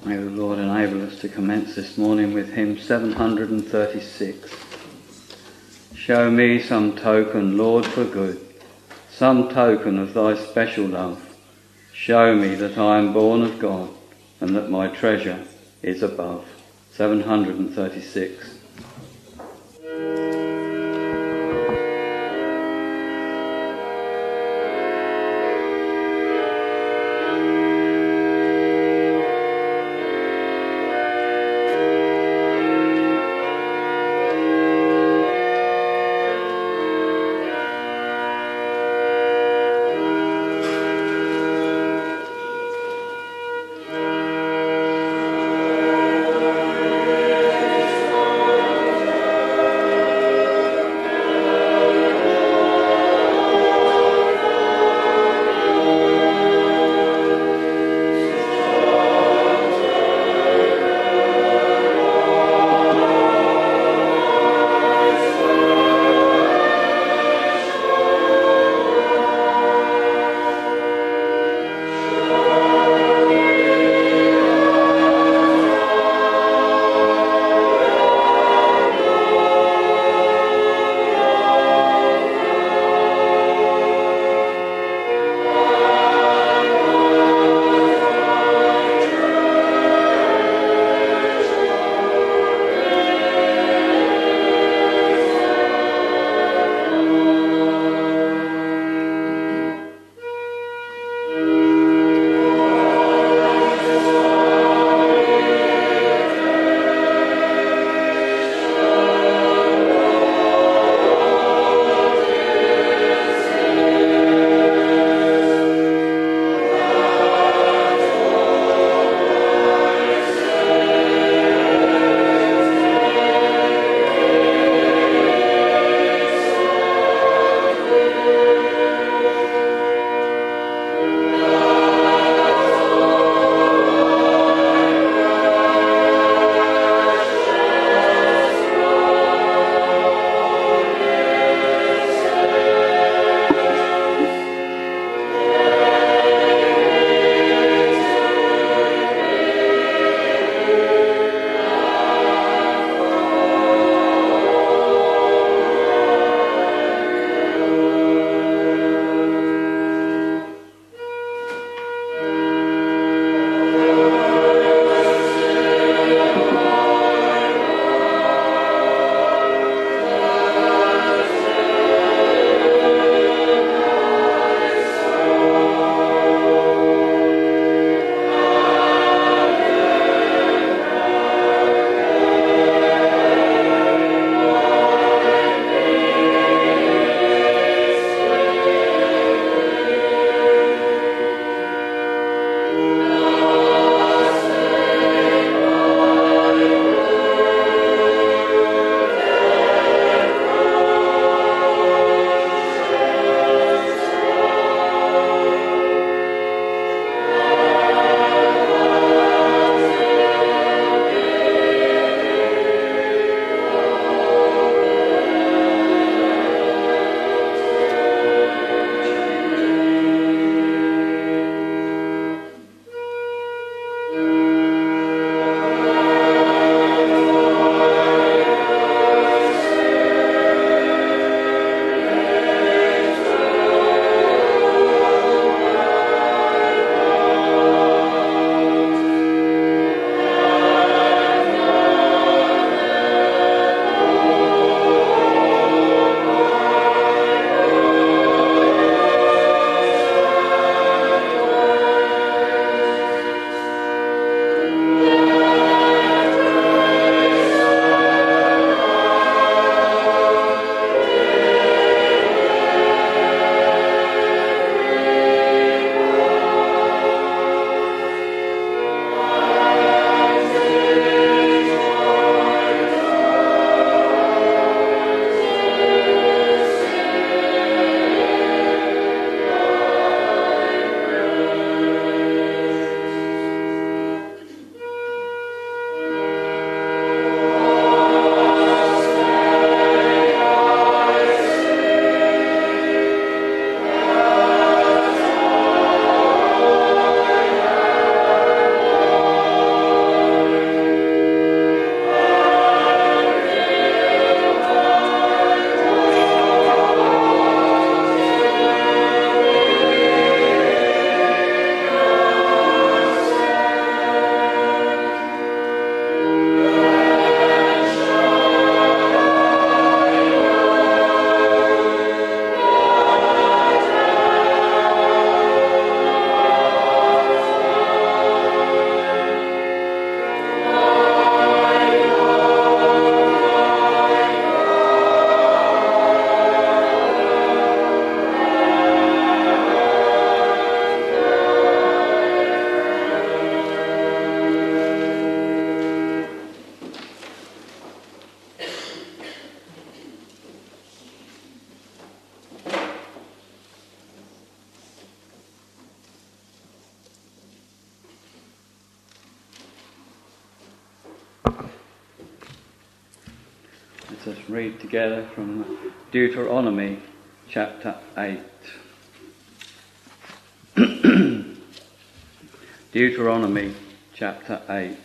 May the Lord enable us to commence this morning with hymn 736. Show me some token, Lord, for good, some token of thy special love. Show me that I am born of God and that my treasure is above. 736. Amen. read together from Deuteronomy chapter 8. Deuteronomy chapter 8.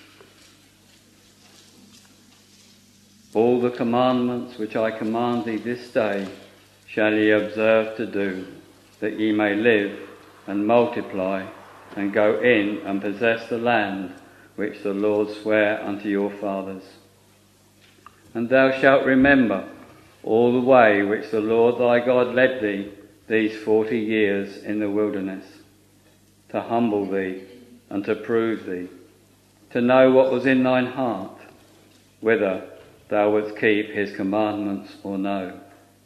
All the commandments which I command thee this day shall ye observe to do, that ye may live and multiply, and go in and possess the land which the Lord sware unto your fathers. And thou shalt remember all the way which the Lord thy God led thee these 40 years in the wilderness, to humble thee and to prove thee, to know what was in thine heart, whether thou wouldst keep his commandments or no.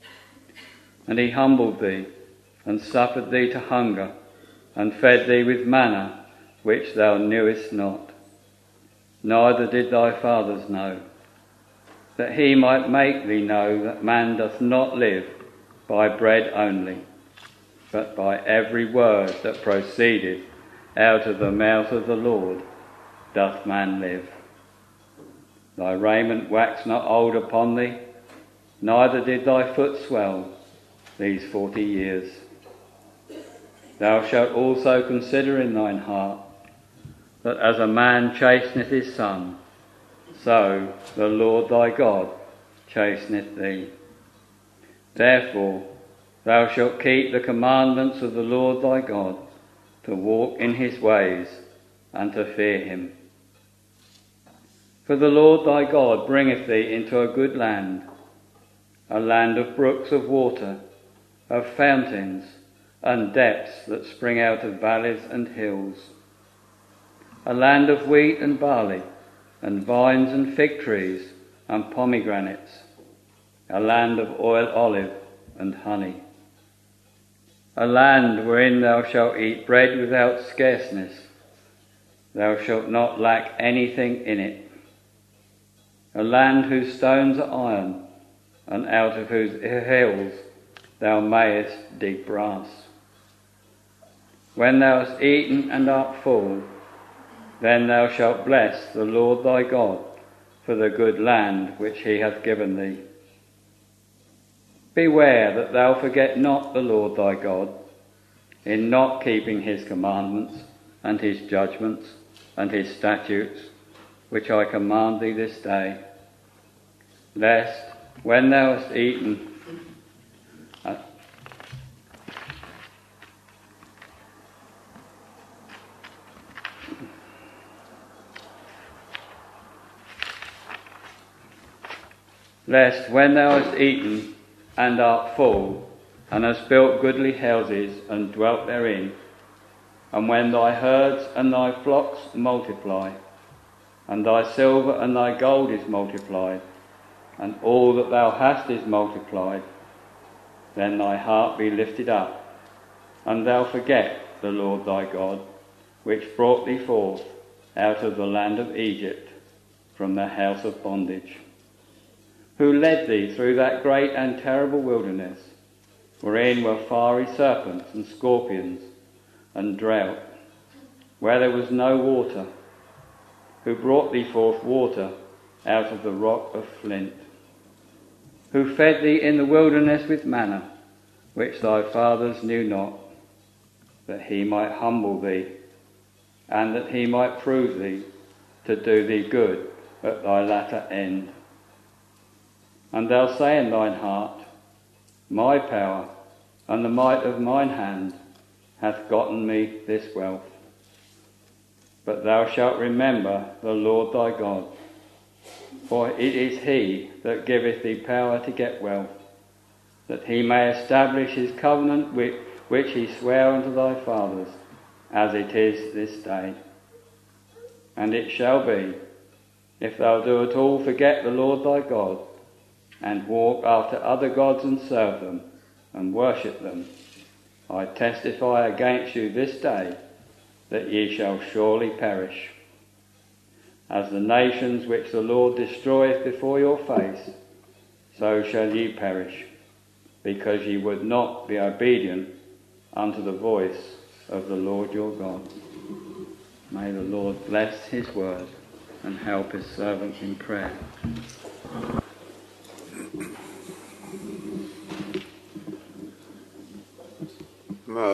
And he humbled thee, and suffered thee to hunger, and fed thee with manna which thou knewest not, neither did thy fathers know, that he might make thee know that man doth not live by bread only, but by every word that proceedeth out of the mouth of the Lord doth man live. Thy raiment waxed not old upon thee, neither did thy foot swell these 40 years. Thou shalt also consider in thine heart that as a man chasteneth his son, so the Lord thy God chasteneth thee. Therefore thou shalt keep the commandments of the Lord thy God, to walk in his ways and to fear him. For the Lord thy God bringeth thee into a good land, a land of brooks of water, of fountains and depths that spring out of valleys and hills, a land of wheat and barley, and vines and fig trees and pomegranates, a land of oil olive and honey, a land wherein thou shalt eat bread without scarceness, thou shalt not lack anything in it, a land whose stones are iron, and out of whose hills thou mayest dig brass. When thou hast eaten and art full, then thou shalt bless the Lord thy God for the good land which he hath given thee. Beware that thou forget not the Lord thy God, in not keeping his commandments and his judgments and his statutes, which I command thee this day, lest when thou hast eaten and art full, and hast built goodly houses and dwelt therein, and when thy herds and thy flocks multiply, and thy silver and thy gold is multiplied, and all that thou hast is multiplied, then thy heart be lifted up, and thou forget the Lord thy God, which brought thee forth out of the land of Egypt, from the house of bondage, who led thee through that great and terrible wilderness, wherein were fiery serpents and scorpions and drought, where there was no water, who brought thee forth water out of the rock of flint, who fed thee in the wilderness with manna, which thy fathers knew not, that he might humble thee, and that he might prove thee, to do thee good at thy latter end. And thou say in thine heart, my power and the might of mine hand hath gotten me this wealth. But thou shalt remember the Lord thy God, for it is he that giveth thee power to get wealth, that he may establish his covenant which he sware unto thy fathers, as it is this day. And it shall be, if thou do at all forget the Lord thy God, and walk after other gods and serve them, and worship them, I testify against you this day that ye shall surely perish. As the nations which the Lord destroyeth before your face, so shall ye perish, because ye would not be obedient unto the voice of the Lord your God. May the Lord bless his word and help his servants in prayer.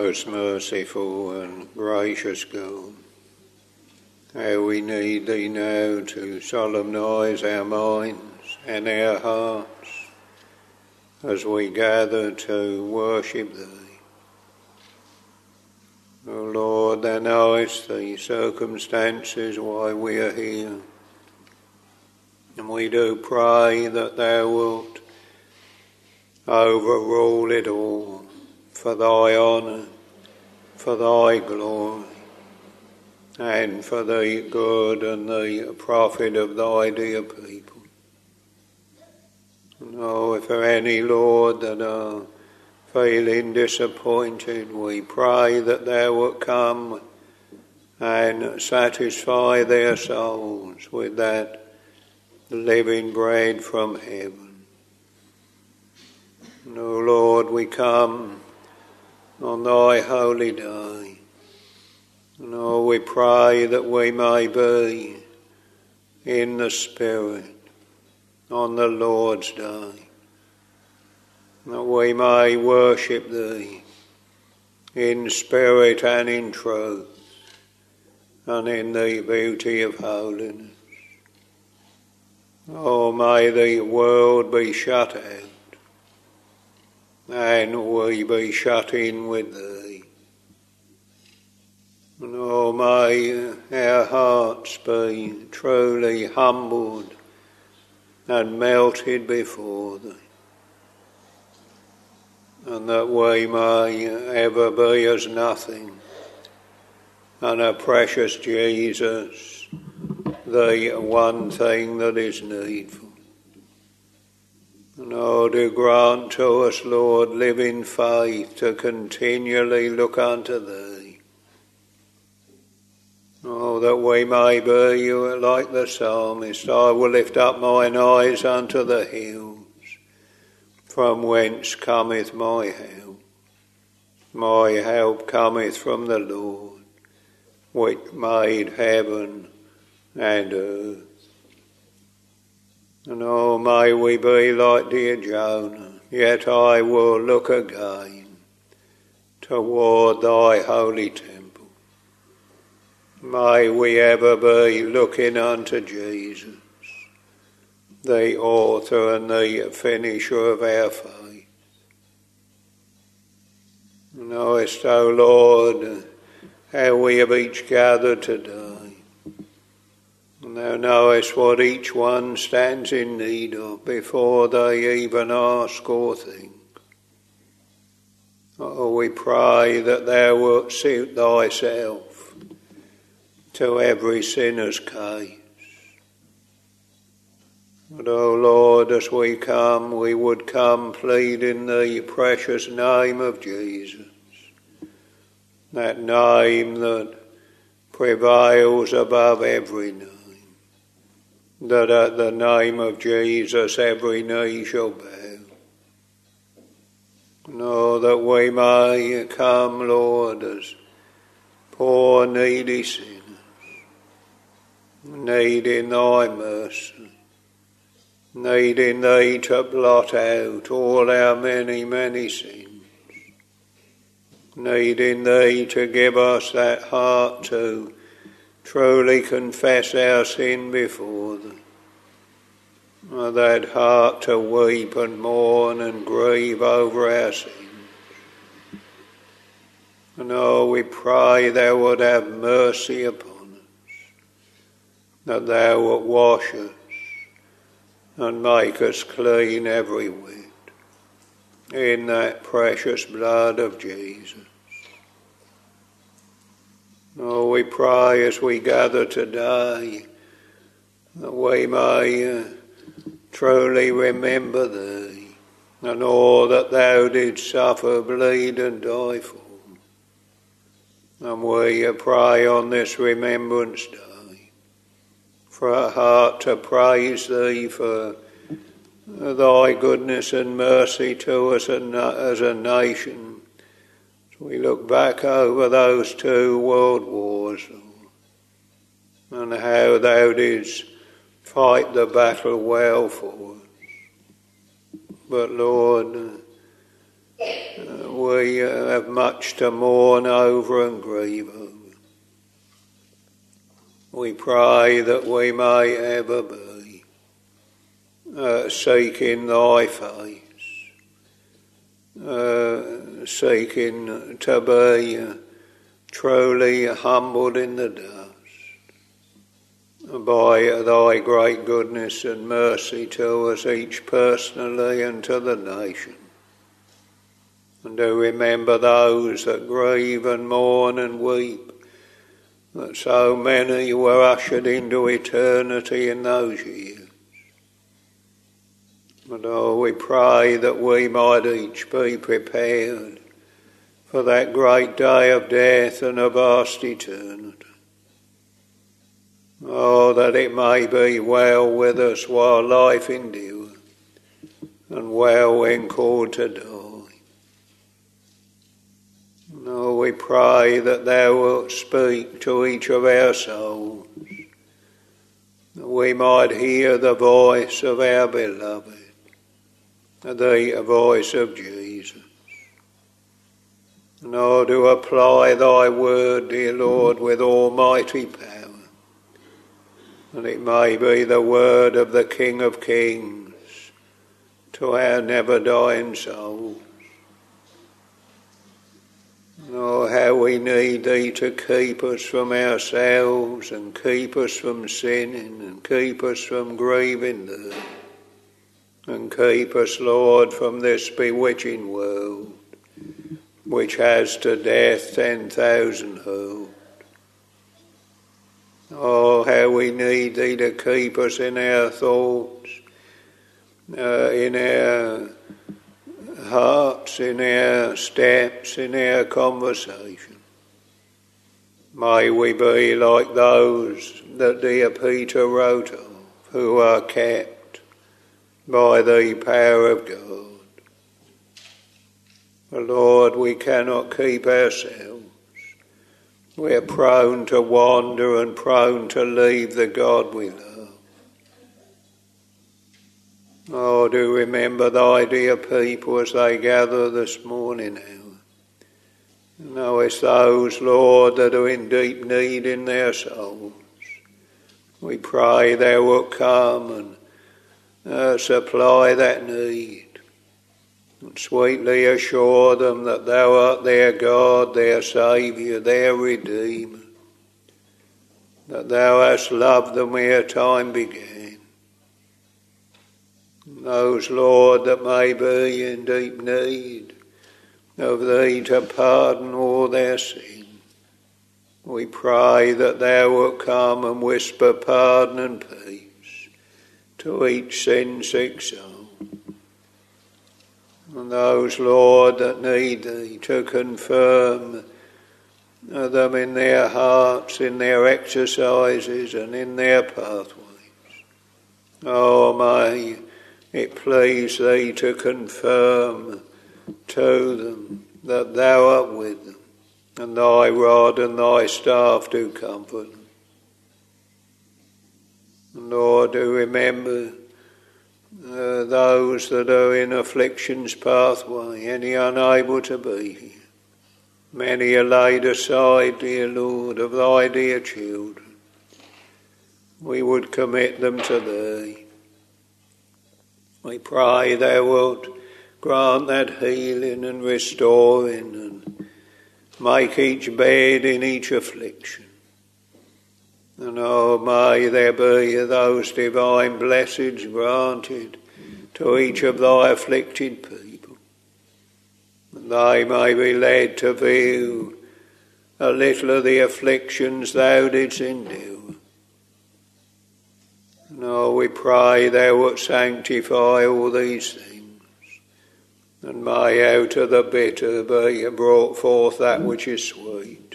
Most merciful and gracious God, how we need Thee now to solemnise our minds and our hearts as we gather to worship Thee. O Lord, Thou knowest the circumstances why we are here, and we do pray that Thou wilt overrule it all for Thy honour, for Thy glory, and for the good and the profit of Thy dear people. And oh, if there are any, Lord, that are feeling disappointed, we pray that Thou wilt come and satisfy their souls with that living bread from heaven. And oh Lord, we come on Thy holy day, and oh, we pray that we may be in the Spirit on the Lord's day, that we may worship Thee in spirit and in truth, and in the beauty of holiness. Oh, may the world be shut out, and we be shut in with Thee. And oh, may our hearts be truly humbled and melted before Thee, and that we may ever be as nothing, and our precious Jesus, the one thing that is needful. And oh, do grant to us, Lord, living faith to continually look unto Thee. Oh, that we may be like the psalmist, I will lift up mine eyes unto the hills, from whence cometh my help. My help cometh from the Lord, which made heaven and earth. And oh, may we be like dear Jonah, yet I will look again toward Thy holy temple. May we ever be looking unto Jesus, the author and the finisher of our faith. Knowest, O Lord, how we have each gathered today. And Thou knowest what each one stands in need of before they even ask or think. Oh, we pray that Thou wilt suit Thyself to every sinner's case. But, O Lord, as we come, we would come pleading the precious name of Jesus, that name that prevails above every name, that at the name of Jesus every knee shall bow. Oh, that we may come, Lord, as poor needy sinners, needing Thy mercy, needing Thee to blot out all our many, many sins, needing Thee to give us that heart to truly confess our sin before Thee, that heart to weep and mourn and grieve over our sins. And oh, we pray Thou would have mercy upon us, that Thou wilt wash us and make us clean every whit in that precious blood of Jesus. Oh, we pray as we gather today that we may truly remember Thee and all that Thou didst suffer, bleed and die for. And we pray on this Remembrance Day for a heart to praise Thee for Thy goodness and mercy to us as a nation. We look back over those 2 world wars, Lord, and how Thou didst fight the battle well for us. But Lord, we have much to mourn over and grieve over. We pray that we may ever be seeking thy face, seeking to be truly humbled in the dust by thy great goodness and mercy to us each personally and to the nation. And do remember those that grieve and mourn and weep, that so many were ushered into eternity in those years. But we pray that we might each be prepared for that great day of death and of vast eternity. That it may be well with us while life endures, and well when called to die. We pray that thou wilt speak to each of our souls, that we might hear the voice of our beloved, the voice of Jesus. And do apply thy word, dear Lord, with almighty power, and it may be the word of the King of Kings to our never-dying souls. How we need thee to keep us from ourselves and keep us from sinning and keep us from grieving thee and keep us, Lord, from this bewitching world which has to death 10,000 hurled. How we need thee to keep us in our thoughts, in our hearts, in our steps, in our conversation. May we be like those that dear Peter wrote of, who are kept by the power of God. For Lord, we cannot keep ourselves. We are prone to wander and prone to leave the God we love. Do remember thy dear people as they gather this morning hour. Knowest those, Lord, that are in deep need in their souls. We pray thou wilt come and supply that need, and sweetly assure them that thou art their God, their Saviour, their Redeemer, that thou hast loved them ere time began. Those, Lord, that may be in deep need of thee to pardon all their sin, we pray that thou wilt come and whisper pardon and peace to each sin-sick soul. And those, Lord, that need thee to confirm them in their hearts, in their exercises and in their pathways. May it please thee to confirm to them that thou art with them, and thy rod and thy staff do comfort them. And Lord, do remember those that are in affliction's pathway, any unable to be here. Many are laid aside, dear Lord, of thy dear children. We would commit them to thee. We pray thou wilt grant that healing and restoring and make each bed in each affliction. And may there be those divine blessings granted to each of thy afflicted people, that they may be led to view a little of the afflictions thou didst endure. We pray thou wilt sanctify all these things, and may out of the bitter be brought forth that which is sweet.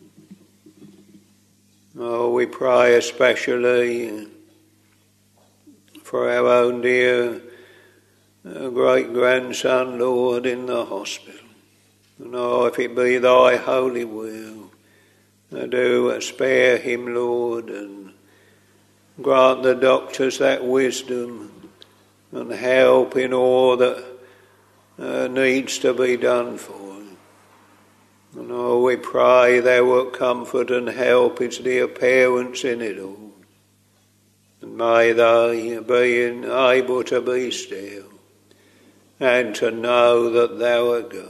We pray especially for our own dear great-grandson, Lord, in the hospital. And if it be thy holy will, do spare him, Lord, and grant the doctors that wisdom and help in all that needs to be done for him. And oh, we pray thou wilt comfort and help his dear parents in it all. And may they be able to be still and to know that thou art God.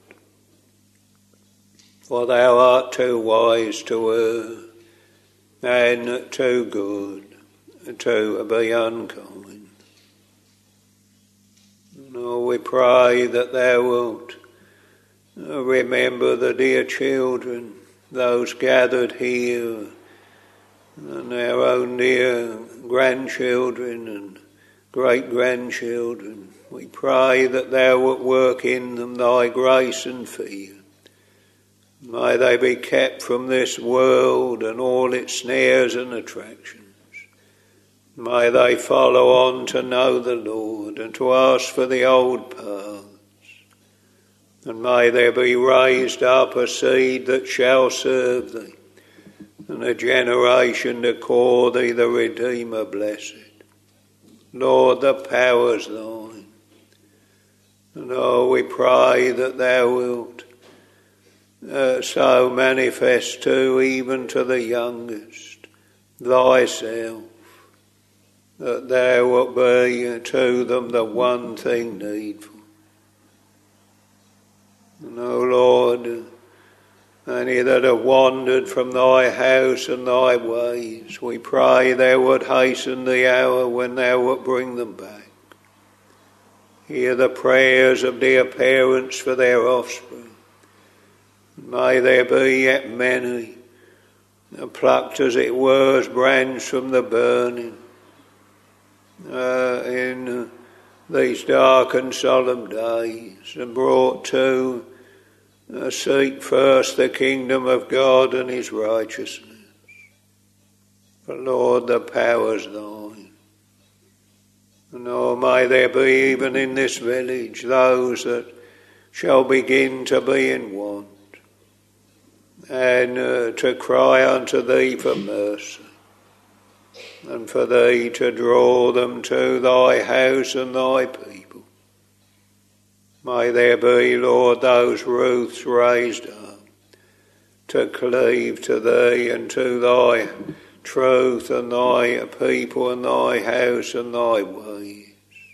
For thou art too wise to err and too good to be unkind. And oh, we pray that thou wilt remember the dear children, those gathered here, and our own dear grandchildren and great-grandchildren. We pray that thou wilt work in them thy grace and fear. May they be kept from this world and all its snares and attractions. May they follow on to know the Lord and to ask for the old paths. And may there be raised up a seed that shall serve thee, and a generation to call thee the Redeemer blessed. Lord, the power's thine. And oh, we pray that thou wilt so manifest too, even to the youngest, thyself, that thou wilt be to them the one thing needful. And O Lord, any that have wandered from thy house and thy ways, we pray thou would hasten the hour when thou wilt bring them back. Hear the prayers of dear parents for their offspring. May there be yet many, plucked as it were as brands from the burning, in these dark and solemn days, and brought to seek first the kingdom of God and his righteousness. For Lord, the power's thine. And oh, may there be even in this village those that shall begin to be in want, and to cry unto thee for mercy, and for thee to draw them to thy house and thy people. May there be, Lord, those Ruths raised up to cleave to thee and to thy truth and thy people and thy house and thy ways.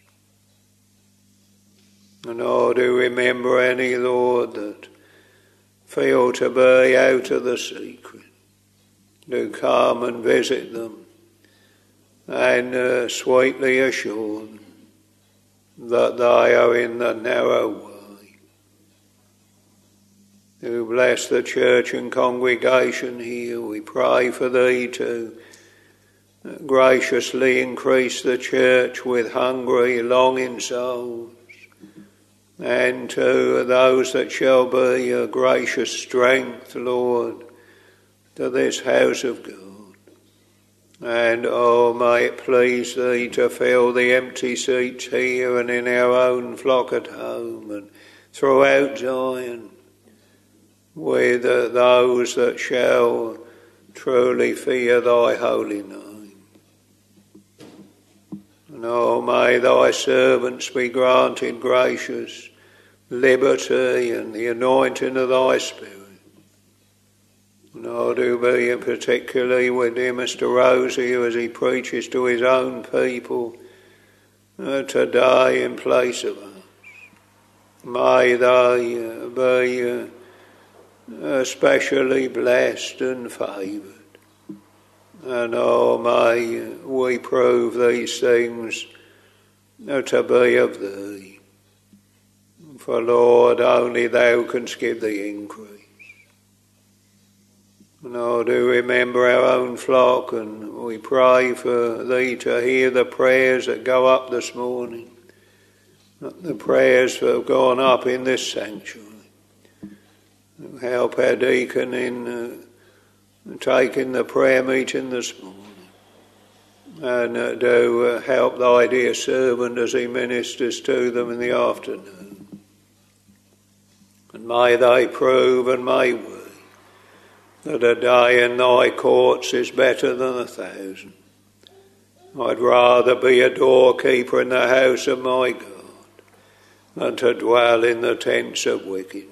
And oh, do remember any, Lord, that feel to be out of the secret. Do come and visit them and sweetly assure them that they are in the narrow way. Do bless the church and congregation here. We pray for thee to graciously increase the church with hungry, longing souls, and to those that shall be a gracious strength, Lord, to this house of God. And oh, may it please thee to fill the empty seats here and in our own flock at home and throughout Zion with those that shall truly fear thy holy name. And oh, may thy servants be granted gracious liberty and the anointing of thy Spirit. And I do be particularly with dear Mr. Rosie as he preaches to his own people today in place of us. May they be especially blessed and favoured. And oh, may we prove these things to be of thee. For Lord, only thou canst give the increase. And oh, do remember our own flock, and we pray for thee to hear the prayers that go up this morning, the prayers that have gone up in this sanctuary. Help our deacon in taking the prayer meeting this morning, and do help thy dear servant as he ministers to them in the afternoon. And may they prove and may we that a day in thy courts is better than 1,000. I'd rather be a doorkeeper in the house of my God and to dwell in the tents of wickedness.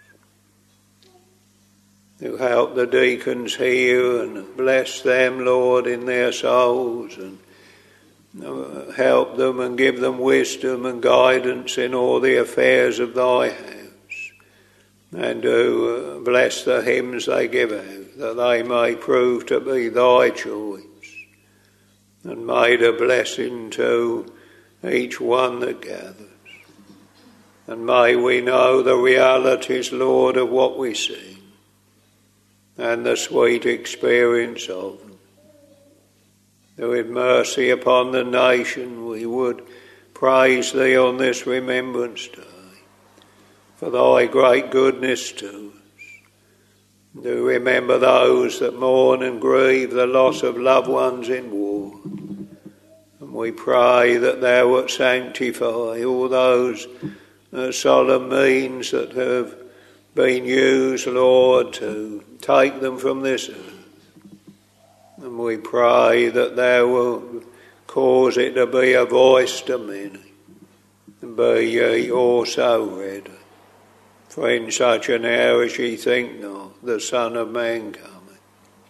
You help the deacons here and bless them, Lord, in their souls, and help them and give them wisdom and guidance in all the affairs of thy house. And do bless the hymns they give out, that they may prove to be thy choice, and made a blessing to each one that gathers. And may we know the realities, Lord, of what we sing, and the sweet experience of them. With mercy upon the nation, we would praise thee on this Remembrance Day for thy great goodness to us. Do remember those that mourn and grieve the loss of loved ones in war. And we pray that thou wilt sanctify all those solemn means that have been used, Lord, to take them from this earth. And we pray that thou wilt cause it to be a voice to many. And be ye also ready. For in such an hour as ye think not, the Son of Man cometh.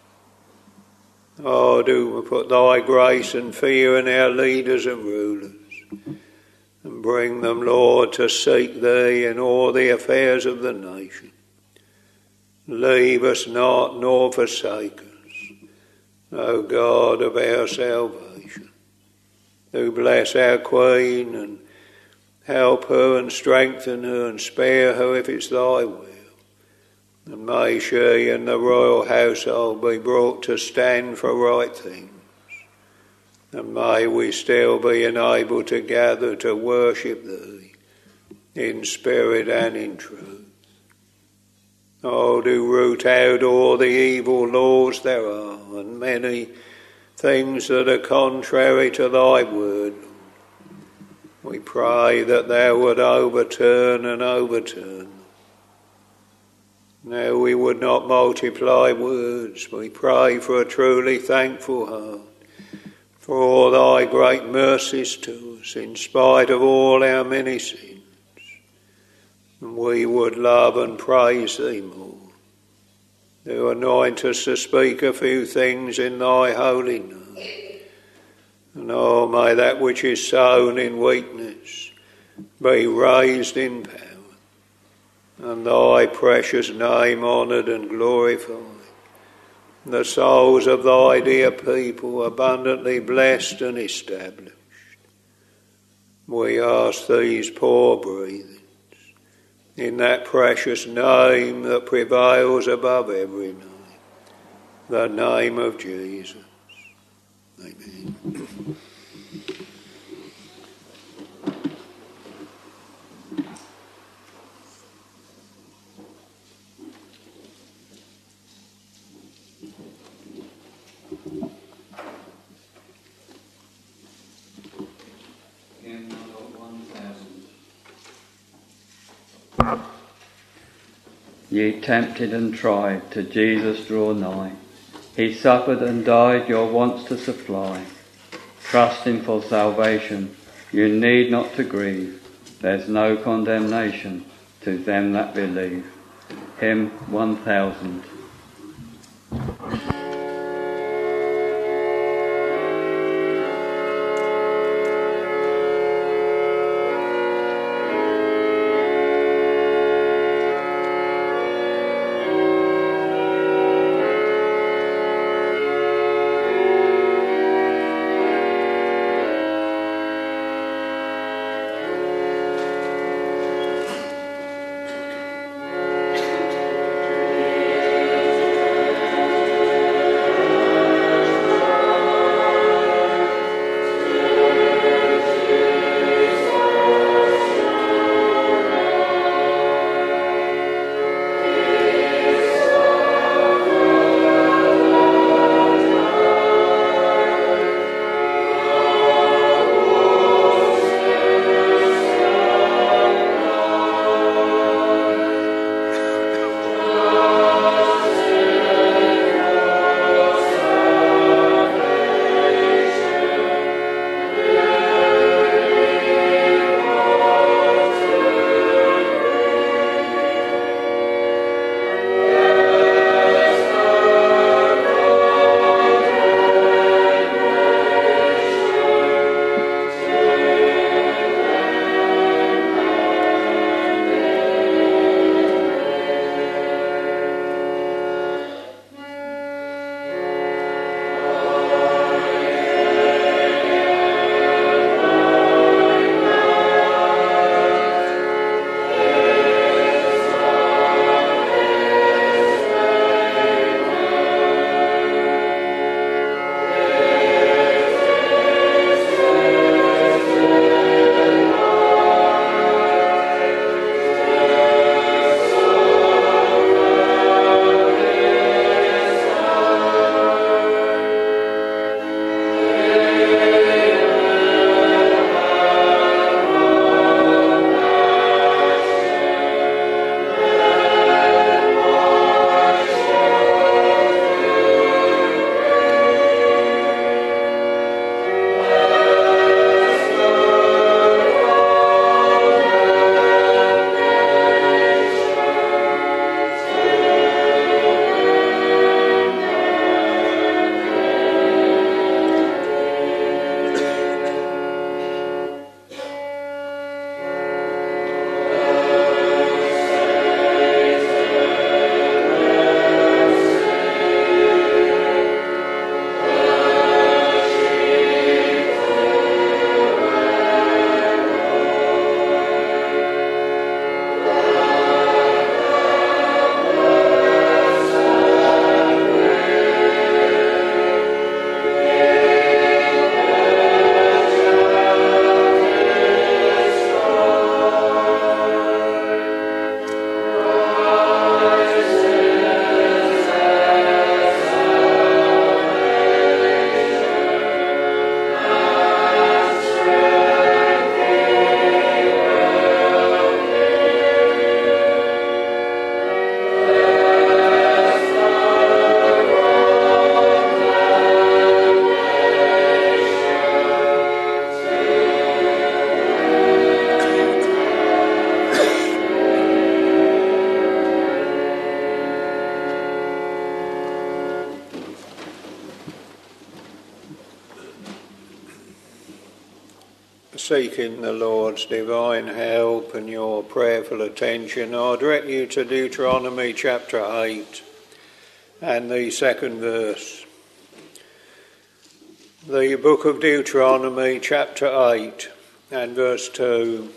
Oh, do put thy grace and fear in our leaders and rulers, and bring them, Lord, to seek thee in all the affairs of the nation. Leave us not, nor forsake us, O God of our salvation. Do bless our Queen, and help her and strengthen her and spare her if it's thy will. And may she and the royal household be brought to stand for right things. And may we still be enabled to gather to worship thee in spirit and in truth. Oh, do root out all the evil laws there are, and many things that are contrary to thy word. We pray that thou would overturn and overturn them. Now we would not multiply words. We pray for a truly thankful heart, for all thy great mercies to us, in spite of all our many sins. And we would love and praise thee more. Do anoint us to speak a few things in thy holy name. And oh, may that which is sown in weakness be raised in power, and thy precious name honoured and glorified. The souls of thy dear people abundantly blessed and established. We ask these poor breathings in that precious name that prevails above every name, the name of Jesus. Amen. Ye tempted and tried, to Jesus draw nigh. He suffered and died your wants to supply. Trust him for salvation, you need not to grieve. There's no condemnation to them that believe. Hymn 1000. seeking the Lord's divine help and your prayerful attention, I direct you to Deuteronomy chapter 8 and the second verse. The book of Deuteronomy chapter 8 and verse 2.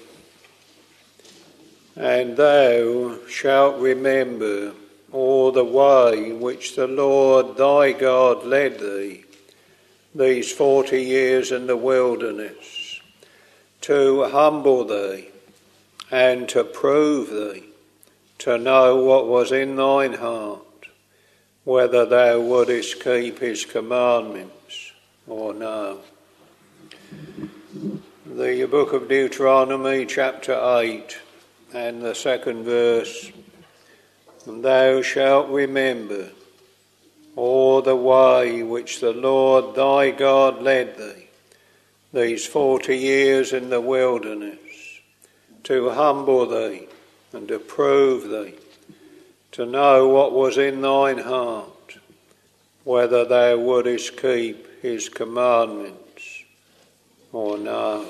And thou shalt remember all the way which the Lord thy God led thee these 40 years in the wilderness, to humble thee and to prove thee, to know what was in thine heart, whether thou wouldest keep his commandments or no. The book of Deuteronomy chapter 8 and the second verse. And thou shalt remember all the way which the Lord thy God led thee these 40 years in the wilderness, to humble thee and to prove thee, to know what was in thine heart, whether thou wouldest keep his commandments or no.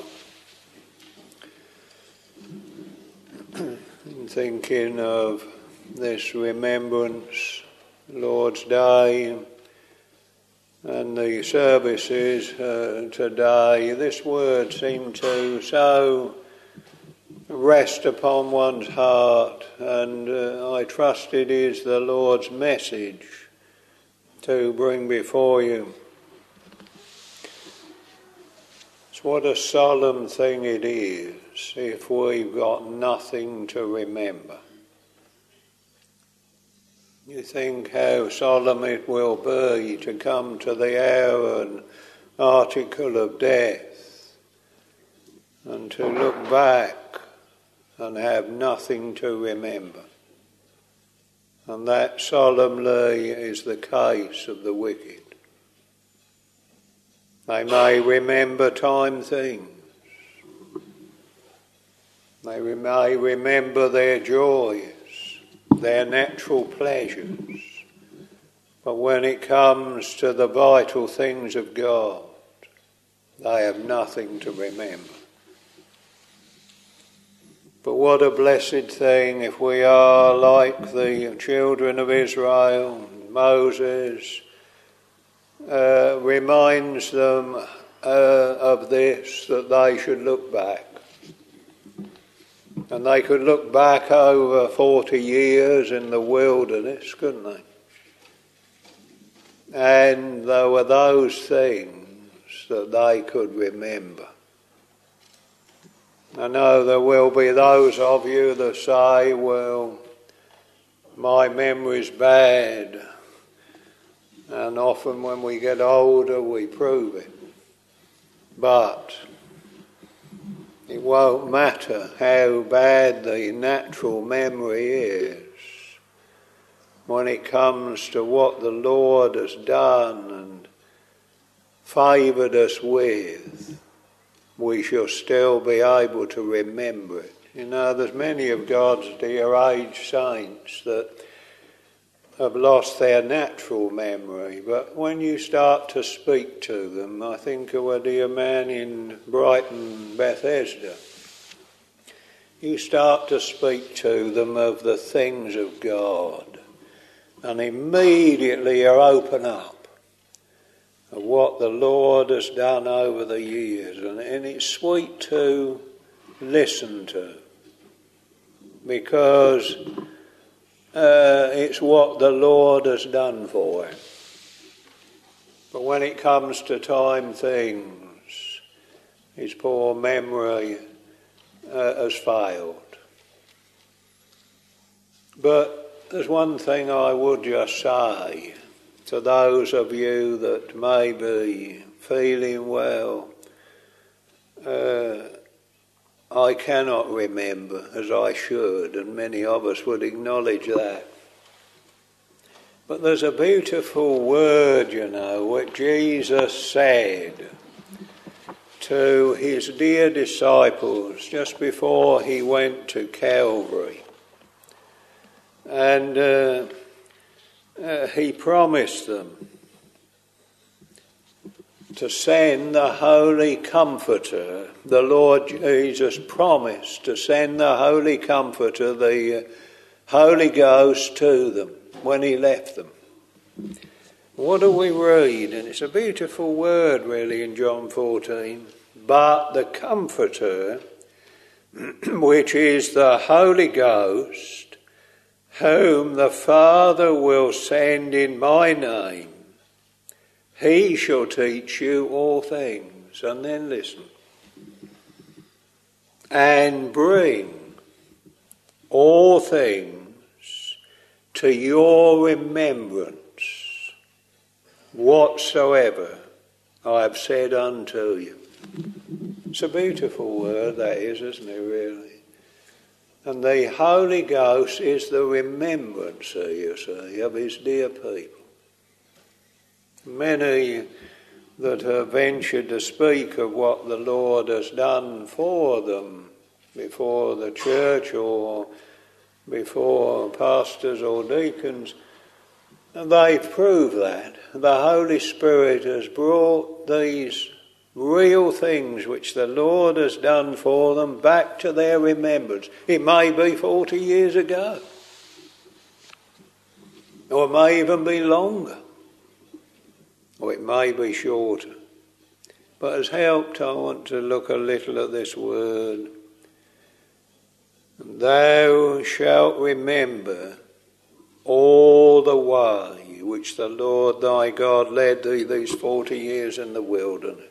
Thinking of this remembrance, Lord's Day, and the services today, this word seemed to so rest upon one's heart, and I trust it is the Lord's message to bring before you. It's what a solemn thing it is if we've got nothing to remember. You think how solemn it will be to come to the hour and article of death and to look back and have nothing to remember. And that solemnly is the case of the wicked. They may remember time things. They may remember their joys, their natural pleasures. But when it comes to the vital things of God, they have nothing to remember. But what a blessed thing if we are like the children of Israel. Moses reminds them of this, that they should look back. And they could look back over 40 years in the wilderness, couldn't they? And there were those things that they could remember. I know there will be those of you that say, well, my memory's bad. And often when we get older, we prove it. But it won't matter how bad the natural memory is. When it comes to what the Lord has done and favoured us with, we shall still be able to remember it. You know, there's many of God's dear aged saints that have lost their natural memory, but when you start to speak to them, I think of a dear man in Brighton, Bethesda, you start to speak to them of the things of God, and immediately you open up of what the Lord has done over the years, and it's sweet to listen to, because it's what the Lord has done for him. But when it comes to time things, his poor memory has failed. But there's one thing I would just say to those of you that may be feeling well. I cannot remember as I should, and many of us would acknowledge that. But there's a beautiful word, you know, what Jesus said to his dear disciples just before he went to Calvary. And he promised them to send the Holy Comforter. The Lord Jesus promised to send the Holy Comforter, the Holy Ghost, to them when he left them. What do we read? And it's a beautiful word really in John 14. But the Comforter, which is the Holy Ghost, whom the Father will send in my name, he shall teach you all things. And then listen. And bring all things to your remembrance, whatsoever I have said unto you. It's a beautiful word, that is, isn't it, really? And the Holy Ghost is the remembrancer, you see, of his dear people. Many that have ventured to speak of what the Lord has done for them before the church or before pastors or deacons, and they've proved that. The Holy Spirit has brought these real things which the Lord has done for them back to their remembrance. It may be 40 years ago, or it may even be longer, or it may be shorter. But as helped, I want to look a little at this word. Thou shalt remember all the way which the Lord thy God led thee these 40 years in the wilderness.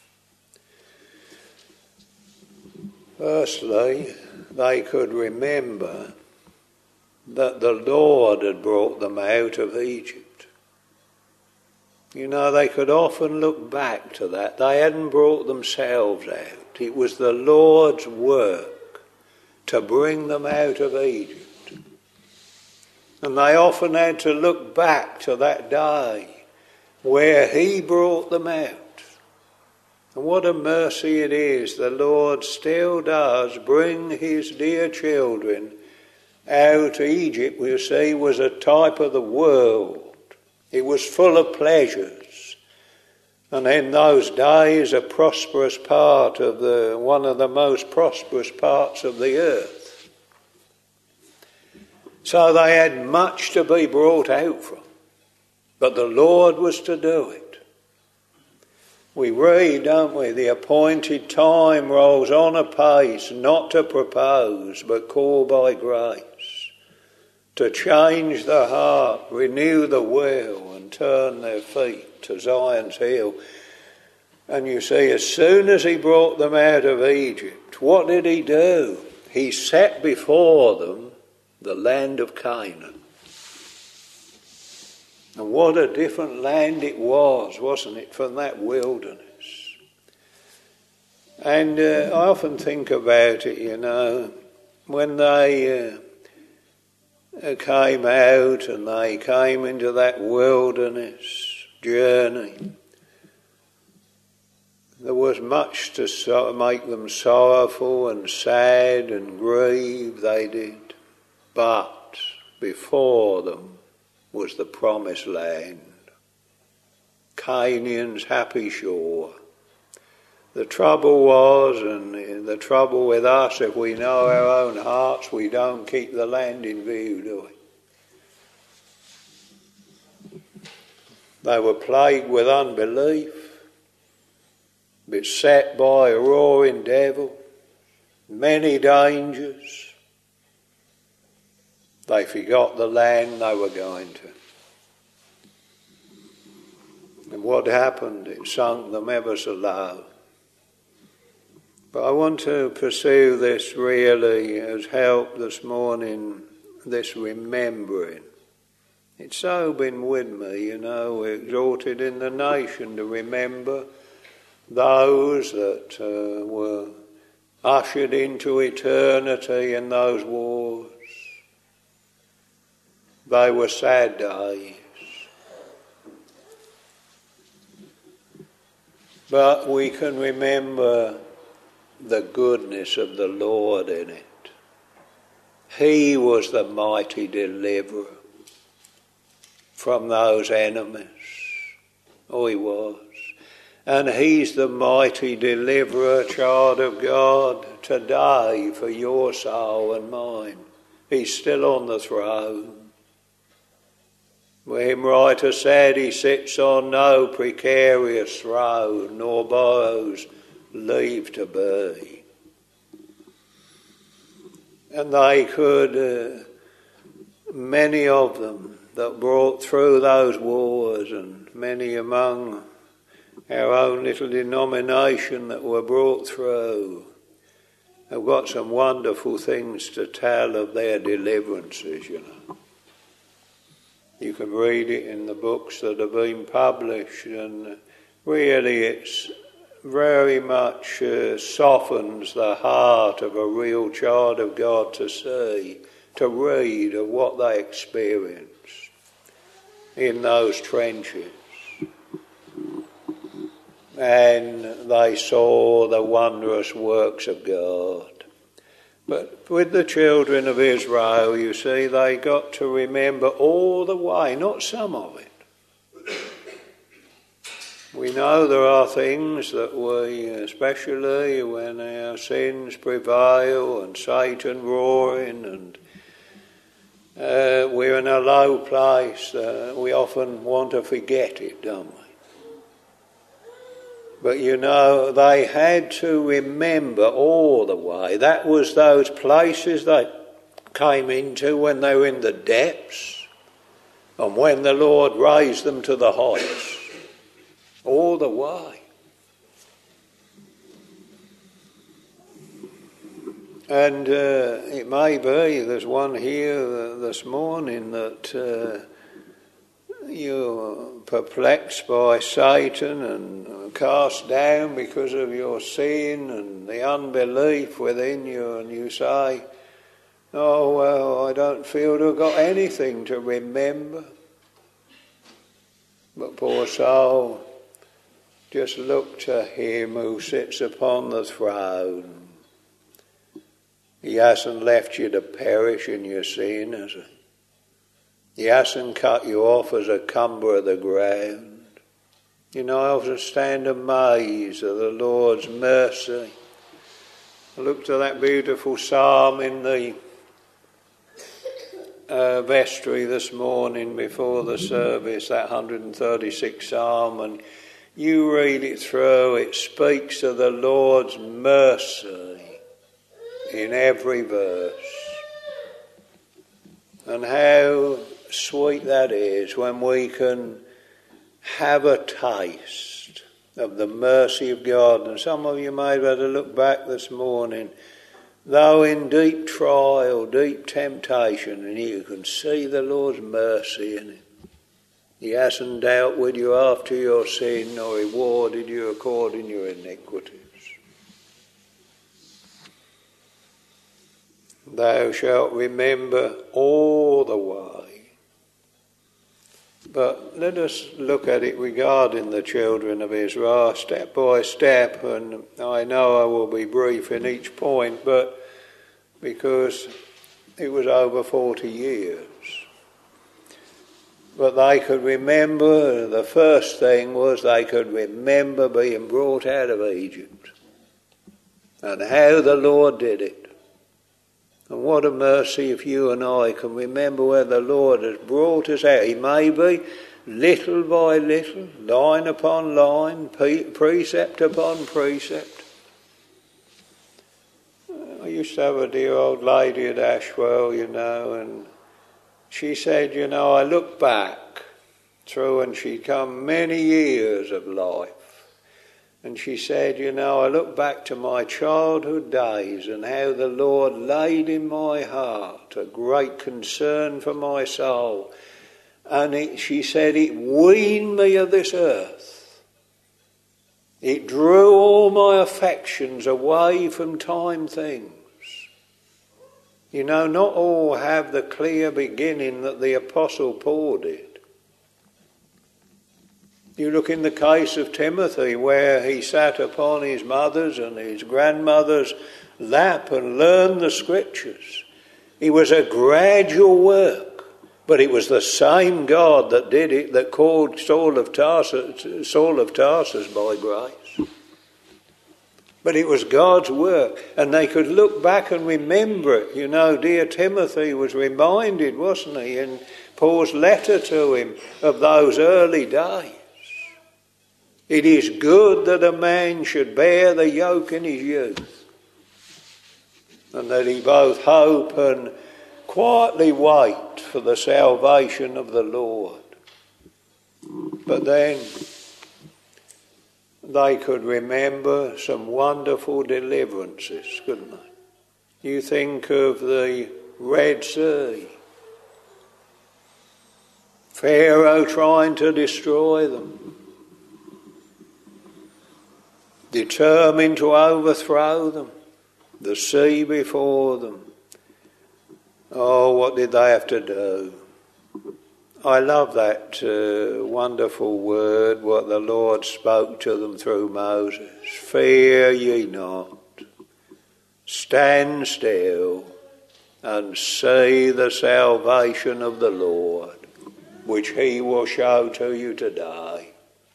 Firstly, they could remember that the Lord had brought them out of Egypt. You know, they could often look back to that. They hadn't brought themselves out. It was the Lord's work to bring them out of Egypt. And they often had to look back to that day where he brought them out. And what a mercy it is, the Lord still does bring his dear children out. Egypt, you see, was a type of the world. It was full of pleasures. And in those days, a prosperous part of one of the most prosperous parts of the earth. So they had much to be brought out from. But the Lord was to do it. We read, don't we, the appointed time rolls on apace, not to propose, but call by grace, to change the heart, renew the will, and turn their feet to Zion's hill. And you see, as soon as he brought them out of Egypt, what did he do? He set before them the land of Canaan. And what a different land it was, wasn't it, from that wilderness? And I often think about it, you know, when they came out and they came into that wilderness journey, there was much to make them sorrowful and sad and grieve, they did. But before them was the promised land, Canaan's happy shore. The trouble was, and the trouble with us, if we know our own hearts, we don't keep the land in view, do we? They were plagued with unbelief, beset by a roaring devil, many dangers. They forgot the land they were going to. And what happened? It sunk them ever so low. But I want to pursue this really as help this morning, this remembering. It's so been with me, you know, we're exhorted in the nation to remember those that were ushered into eternity in those wars. They were sad days. But we can remember the goodness of the Lord in it. He was the mighty deliverer from those enemies. Oh, he was. And he's the mighty deliverer, child of God, today for your soul and mine. He's still on the throne. The hymn writer said he sits on no precarious throne, nor borrows leave to be. And they could, many of them that brought through those wars, and many among our own little denomination that were brought through, have got some wonderful things to tell of their deliverances, you know. You can read it in the books that have been published, and really it's very much softens the heart of a real child of God to see, to read of what they experienced in those trenches. And they saw the wondrous works of God. But with the children of Israel, you see, they got to remember all the way, not some of it. We know there are things that we, especially when our sins prevail and Satan roaring and we're in a low place, we often want to forget it, don't we? But you know, they had to remember all the way. That was those places they came into when they were in the depths and when the Lord raised them to the heights. All the way. And it may be there's one here this morning that you're perplexed by Satan and cast down because of your sin and the unbelief within you, and you say, oh, well, I don't feel to have got anything to remember. But poor soul, just look to him who sits upon the throne. He hasn't left you to perish in your sin, has he? He hasn't cut you off as a cumber of the ground. You know, I often stand amazed at the Lord's mercy. I looked at that beautiful psalm in the vestry this morning before the service, that 136th psalm, and you read it through, it speaks of the Lord's mercy in every verse. And how sweet that is when we can have a taste of the mercy of God. And some of you may have had a look back this morning, though in deep trial, deep temptation, and you can see the Lord's mercy in it. He hasn't dealt with you after your sin, nor rewarded you according to your iniquities. Thou shalt remember all the way. But let us look at it regarding the children of Israel step by step, and I know I will be brief in each point, but because it was over 40 years. But they could remember, the first thing was they could remember being brought out of Egypt and how the Lord did it. And what a mercy if you and I can remember where the Lord has brought us out. He may be little by little, line upon line, precept upon precept. I used to have a dear old lady at Ashwell, you know, and she said, you know, I look back through, and she'd come many years of life. And she said, you know, I look back to my childhood days and how the Lord laid in my heart a great concern for my soul. And she said, it weaned me of this earth. It drew all my affections away from time things. You know, not all have the clear beginning that the Apostle Paul did. You look in the case of Timothy, where he sat upon his mother's and his grandmother's lap and learned the Scriptures. It was a gradual work. But it was the same God that did it, that called Saul of Tarsus by grace. But it was God's work, and they could look back and remember it. You know, dear Timothy was reminded, wasn't he, in Paul's letter to him, of those early days. It is good that a man should bear the yoke in his youth, and that he both hope and quietly wait for the salvation of the Lord. But then they could remember some wonderful deliverances, couldn't they? You think of the Red Sea, Pharaoh trying to destroy them, determined to overthrow them, the sea before them. Oh, what did they have to do? I love that wonderful word, what the Lord spoke to them through Moses. Fear ye not, stand still and see the salvation of the Lord, which he will show to you today.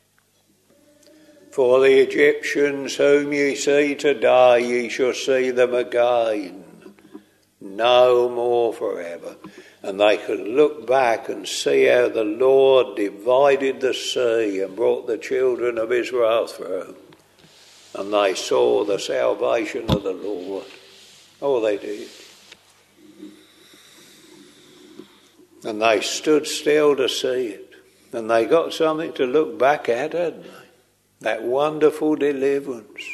For the Egyptians whom ye see today, ye shall see them again, no more forever. And they could look back and see how the Lord divided the sea and brought the children of Israel through. And they saw the salvation of the Lord. Oh, they did. And they stood still to see it. And they got something to look back at, hadn't they? That wonderful deliverance.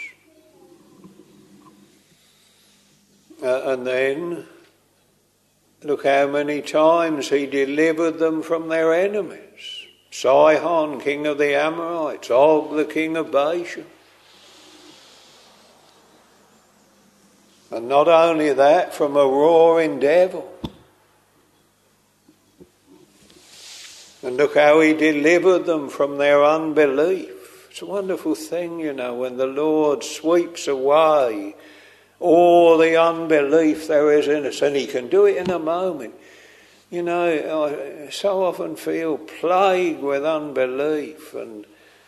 And then, look how many times he delivered them from their enemies. Sihon, king of the Amorites, Og, the king of Bashan. And not only that, from a roaring devil. And look how he delivered them from their unbelief. It's a wonderful thing, you know, when the Lord sweeps away all the unbelief there is in us, and he can do it in a moment. You know, I so often feel plagued with unbelief, and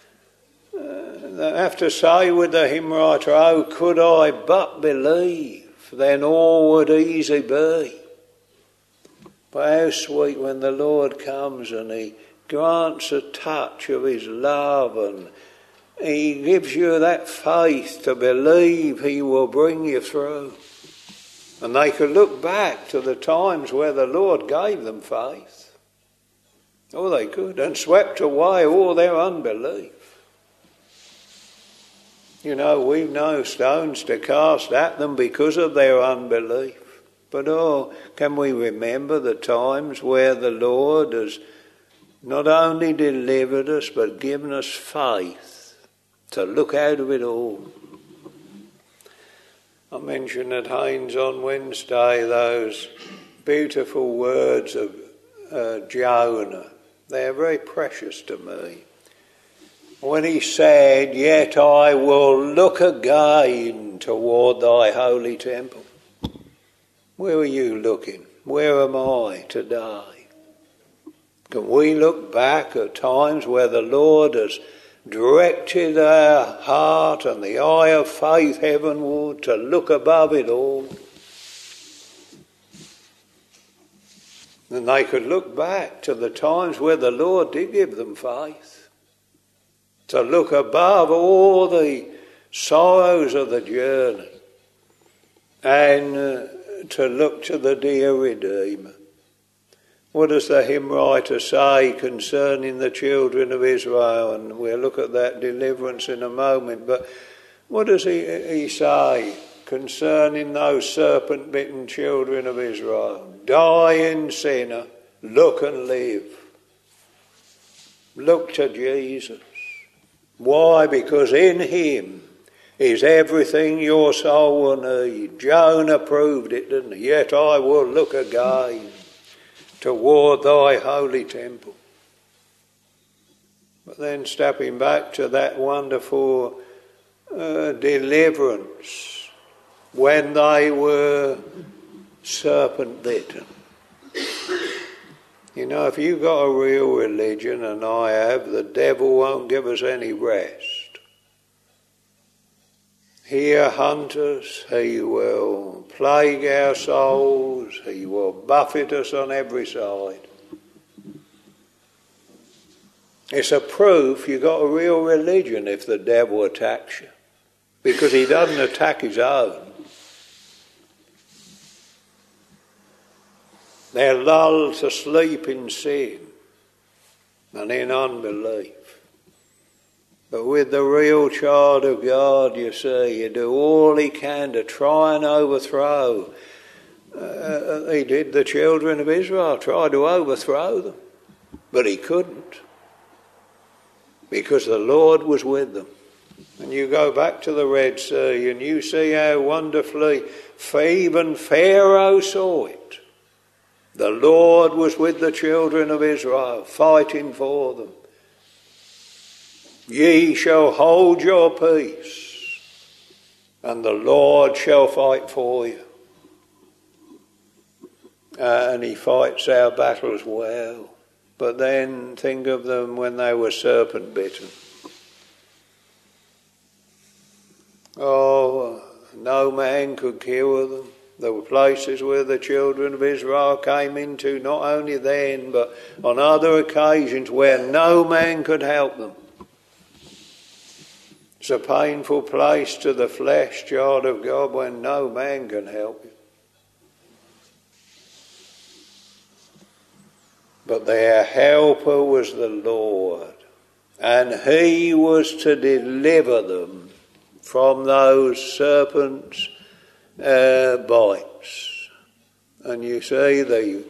I have to say with the hymn writer, oh, could I but believe, then all would easy be. But how sweet when the Lord comes and he grants a touch of his love, and he gives you that faith to believe he will bring you through. And they could look back to the times where the Lord gave them faith. Oh, they could, and swept away all their unbelief. You know, we've no stones to cast at them because of their unbelief. But oh, can we remember the times where the Lord has not only delivered us, but given us faith to look out of it all. I mentioned at Haynes on Wednesday those beautiful words of Jonah. They're very precious to me. When he said, yet I will look again toward thy holy temple. Where are you looking? Where am I today? Can we look back at times where the Lord has directed our heart and the eye of faith heavenward to look above it all? And they could look back to the times where the Lord did give them faith, to look above all the sorrows of the journey and to look to the dear Redeemer. What does the hymn writer say concerning the children of Israel? And we'll look at that deliverance in a moment. But what does he say concerning those serpent-bitten children of Israel? Dying sinner, look and live. Look to Jesus. Why? Because in him is everything your soul will need. Jonah proved it, didn't he? Yet I will look again toward thy holy temple. But then stepping back to that wonderful deliverance when they were serpent bitten. You know, if you've got a real religion, and I have, the devil won't give us any rest. He'll hunt us, he will plague our souls, he will buffet us on every side. It's a proof you've got a real religion if the devil attacks you, because he doesn't attack his own. They're lulled to sleep in sin and in unbelief. But with the real child of God, you see, you do all he can to try and overthrow. He did the children of Israel, tried to overthrow them, but he couldn't, because the Lord was with them. And you go back to the Red Sea and you see how wonderfully even Pharaoh saw it. The Lord was with the children of Israel, fighting for them. Ye shall hold your peace, and the Lord shall fight for you. And he fights our battles well. But then think of them when they were serpent bitten. Oh, no man could cure them. There were places where the children of Israel came into, not only then, but on other occasions where no man could help them. It's a painful place to the flesh, child of God, when no man can help you. But their helper was the Lord, and he was to deliver them from those serpents' bites. And you see,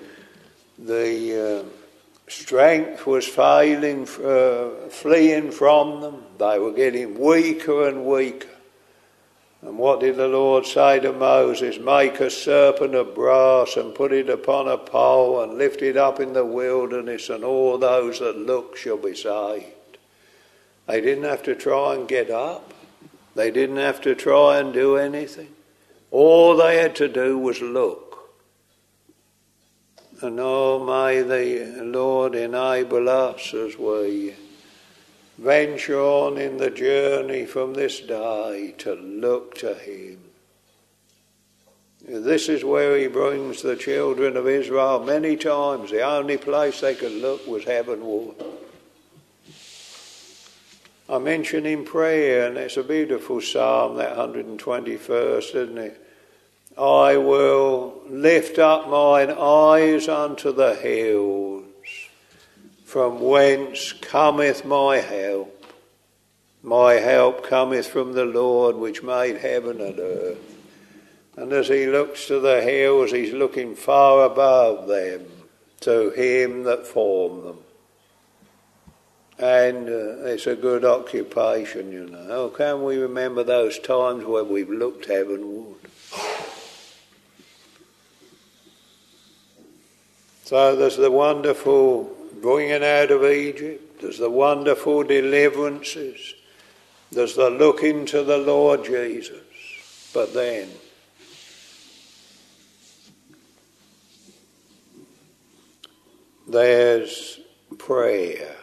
the strength was failing, fleeing from them. They were getting weaker and weaker. And what did the Lord say to Moses? Make a serpent of brass and put it upon a pole and lift it up in the wilderness, and all those that look shall be saved. They didn't have to try and get up. They didn't have to try and do anything. All they had to do was look. And oh, may the Lord enable us as we venture on in the journey from this day to look to him. This is where he brings the children of Israel many times. The only place they could look was heavenward. I mention in prayer, and it's a beautiful psalm, that 121st, isn't it? I will lift up mine eyes unto the hills, from whence cometh my help. My help cometh from the Lord, which made heaven and earth. And as he looks to the hills, he's looking far above them, to him that formed them. And it's a good occupation, you know. How can we remember those times when we've looked heavenward? So there's the wonderful bringing out of Egypt. There's the wonderful deliverances. There's the looking to the Lord Jesus. But then, there's prayer.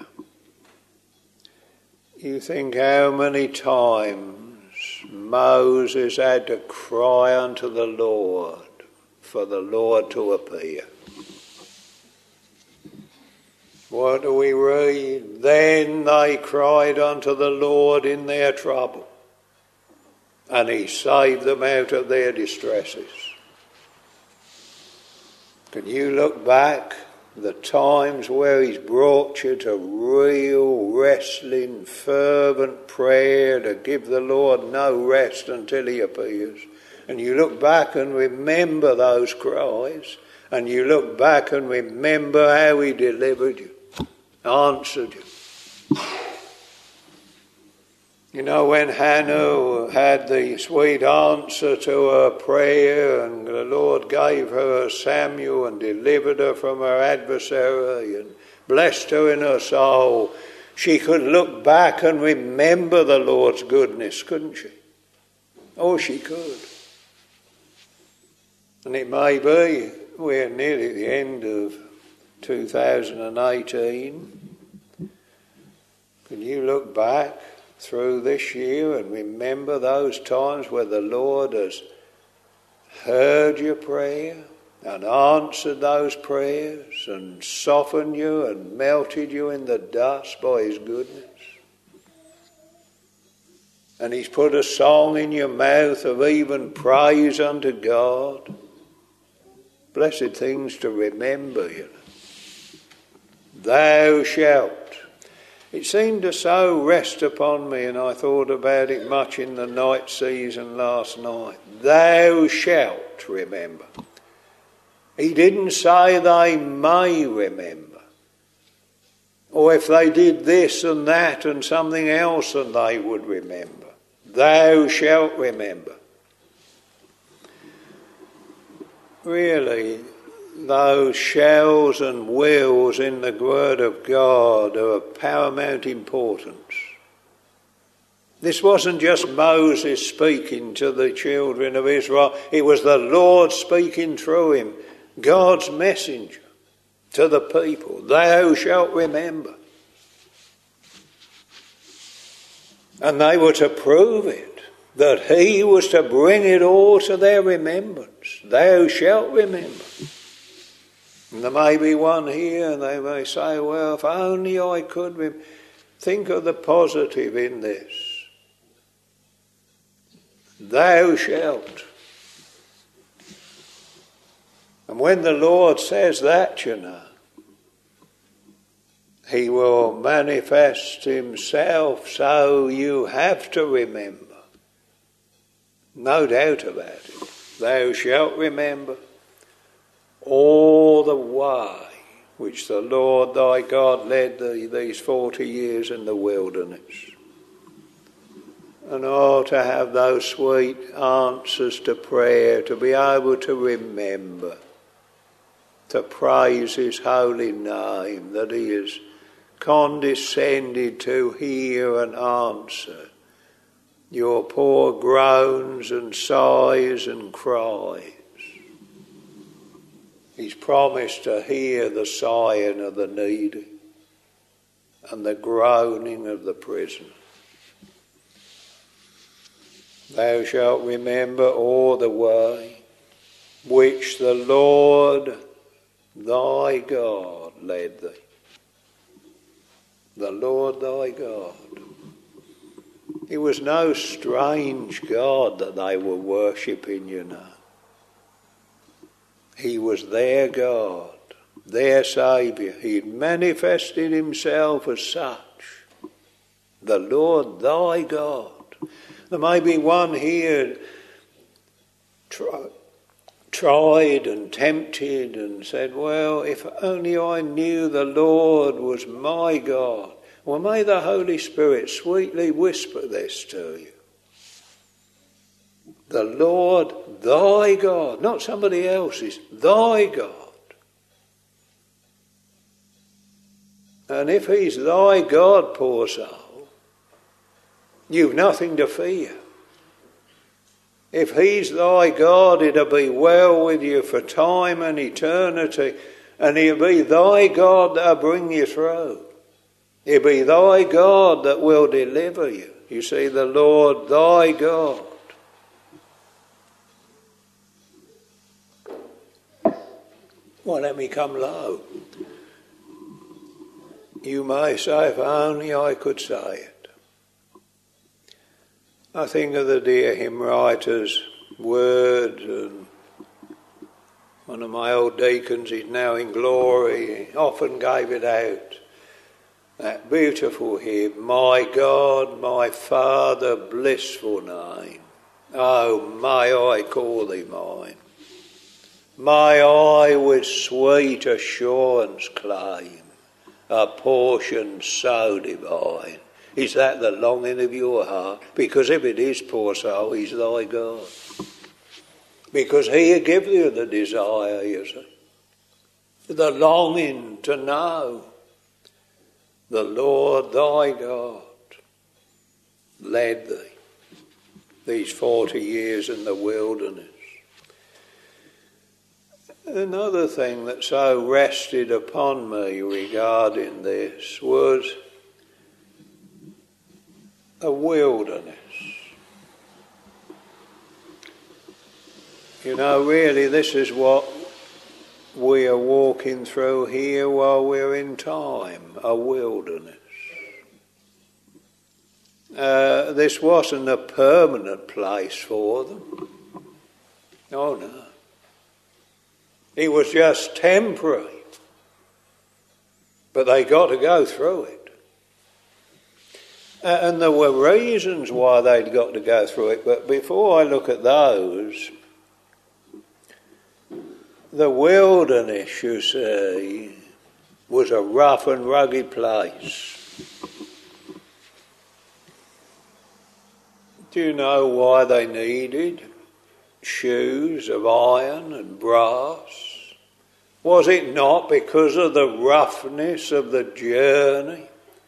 You think how many times Moses had to cry unto the Lord for the Lord to appear. What do we read? Then they cried unto the Lord in their trouble, and he saved them out of their distresses. Can you look back the times where he's brought you to real wrestling, fervent prayer to give the Lord no rest until he appears? And you look back and remember those cries, and you look back and remember how he delivered you, answered you. You know, when Hannah had the sweet answer to her prayer, and the Lord gave her Samuel and delivered her from her adversary and blessed her in her soul, she could look back and remember the Lord's goodness, couldn't she? Oh, she could. And it may be we're nearly at the end of 2018. Can you look back through this year and remember those times where the Lord has heard your prayer and answered those prayers and softened you and melted you in the dust by his goodness? And he's put a song in your mouth of even praise unto God. Blessed things to remember, you know. Thou shalt. It seemed to so rest upon me, and I thought about it much in the night season last night. Thou shalt remember. He didn't say they may remember. Or if they did this and that and something else, and they would remember. Thou shalt remember. Really, those shalls and wills in the Word of God are of paramount importance. This wasn't just Moses speaking to the children of Israel. It was the Lord speaking through him, God's messenger to the people. Thou shalt remember. And they were to prove it, that he was to bring it all to their remembrance. Thou shalt remember. And there may be one here and they may say, well, if only I could think of the positive in this. Thou shalt. And when the Lord says that, you know, he will manifest himself, so you have to remember. No doubt about it. Thou shalt remember all the way which the Lord thy God led thee these 40 years in the wilderness. And to have those sweet answers to prayer, to be able to remember, to praise his holy name, that he has condescended to hear and answer your poor groans and sighs and cries. He's promised to hear the sighing of the needy and the groaning of the prisoner. Thou shalt remember all the way which the Lord thy God led thee. The Lord thy God. It was no strange God that they were worshipping, you know. He was their God, their Saviour. He manifested himself as such. The Lord thy God. There may be one here tried and tempted and said, well, if only I knew the Lord was my God. Well, may the Holy Spirit sweetly whisper this to you. The Lord thy God, not somebody else's, thy God. And if he's thy God, poor soul, you've nothing to fear. If he's thy God, it'll be well with you for time and eternity, and he'll be thy God that'll bring you through. He'll be thy God that will deliver you. You see, the Lord thy God. Well, let me come low. You may say, if only I could say it. I think of the dear hymn writer's words, and one of my old deacons is now in glory. He often gave it out. That beautiful hymn, my God, my Father, blissful name. Oh, may I call thee mine. May I with sweet assurance claim a portion so divine. Is that the longing of your heart? Because if it is, poor soul, he's thy God. Because he'll give you the desire, you see. The longing to know the Lord thy God led thee these 40 years in the wilderness. Another thing that so rested upon me regarding this was a wilderness. You know, really, this is what we are walking through here while we're in time, a wilderness. This wasn't a permanent place for them. Oh no. It was just temporary. But they got to go through it. And there were reasons why they'd got to go through it. But before I look at those, the wilderness, you see, was a rough and rugged place. Do you know why they needed shoes of iron and brass? Was it not because of the roughness of the journey?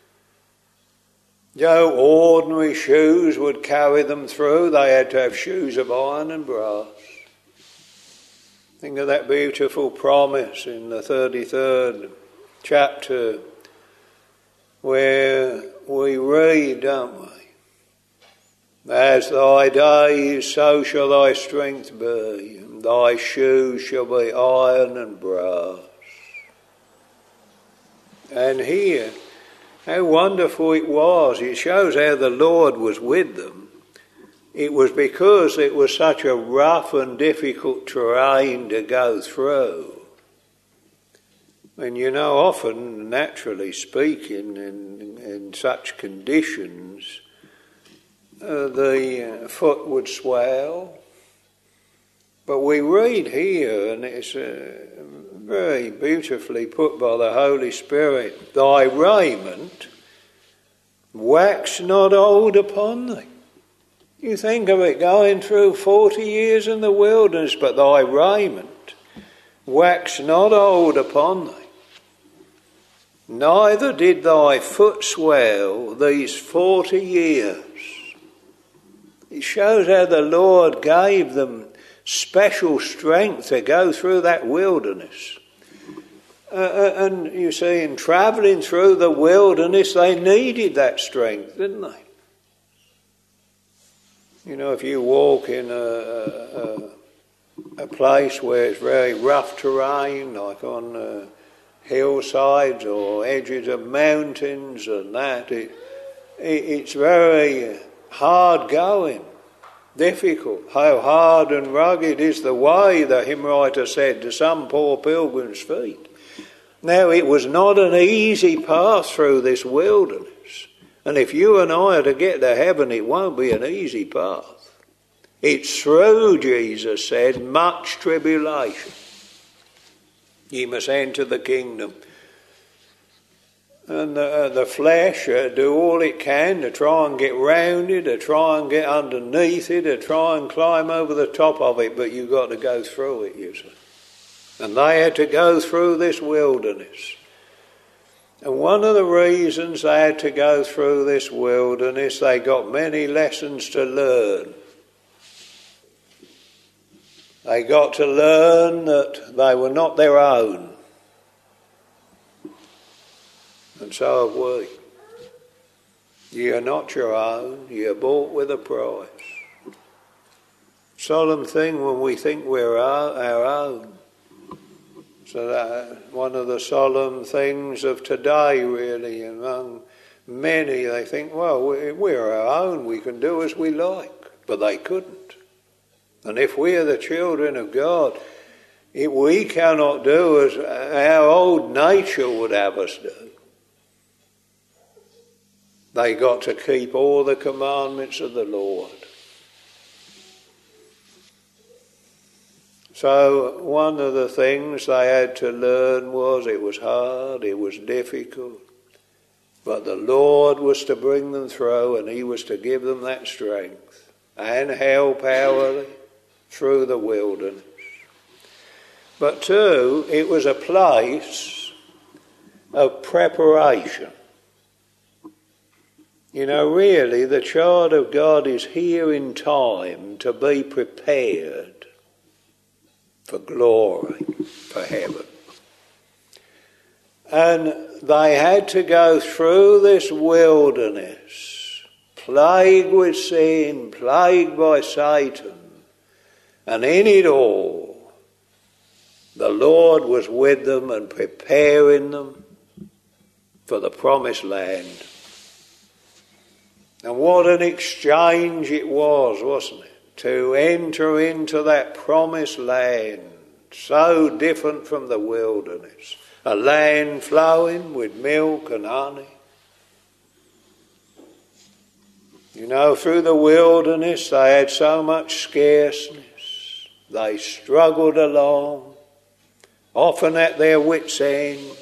No ordinary shoes would carry them through. They had to have shoes of iron and brass. Think of that beautiful promise in the 33rd chapter where we read, don't we? As thy days, so shall thy strength be, and thy shoes shall be iron and brass. And here, how wonderful it was. It shows how the Lord was with them. It was because it was such a rough and difficult terrain to go through. And you know, often, naturally speaking, in such conditions, the foot would swell. But we read here, and it's very beautifully put by the Holy Spirit, thy raiment wax not old upon thee. You think of it going through 40 years in the wilderness, but thy raiment wax not old upon thee. Neither did thy foot swell these 40 years. It shows how the Lord gave them special strength to go through that wilderness. And you see, in travelling through the wilderness, they needed that strength, didn't they? You know, if you walk in a place where it's very rough terrain, like on hillsides or edges of mountains and that, it's very hard going, difficult. How hard and rugged is the way, the hymn writer said, to some poor pilgrim's feet. Now, it was not an easy path through this wilderness. And if you and I are to get to heaven, it won't be an easy path. It's through, Jesus said, much tribulation. Ye must enter the kingdom. And the flesh do all it can to try and get round it, to try and get underneath it, to try and climb over the top of it, but you've got to go through it, you see. And they had to go through this wilderness. And one of the reasons they had to go through this wilderness, they got many lessons to learn. They got to learn that they were not their own. And so have we. Ye are not your own, ye are bought with a price. Solemn thing when we think we're our own. So that one of the solemn things of today, really, among many, they think, well, we're our own, we can do as we like. But they couldn't. And if we are the children of God, we cannot do as our old nature would have us do. They got to keep all the commandments of the Lord. So one of the things they had to learn was it was hard, it was difficult, but the Lord was to bring them through, and he was to give them that strength and help hourly through the wilderness. But too, it was a place of preparation. You know, really, the child of God is here in time to be prepared for glory, for heaven. And they had to go through this wilderness, plagued with sin, plagued by Satan. And in it all, the Lord was with them and preparing them for the promised land. And what an exchange it was, wasn't it? To enter into that promised land, so different from the wilderness. A land flowing with milk and honey. You know, through the wilderness they had so much scarceness. They struggled along, often at their wits' end.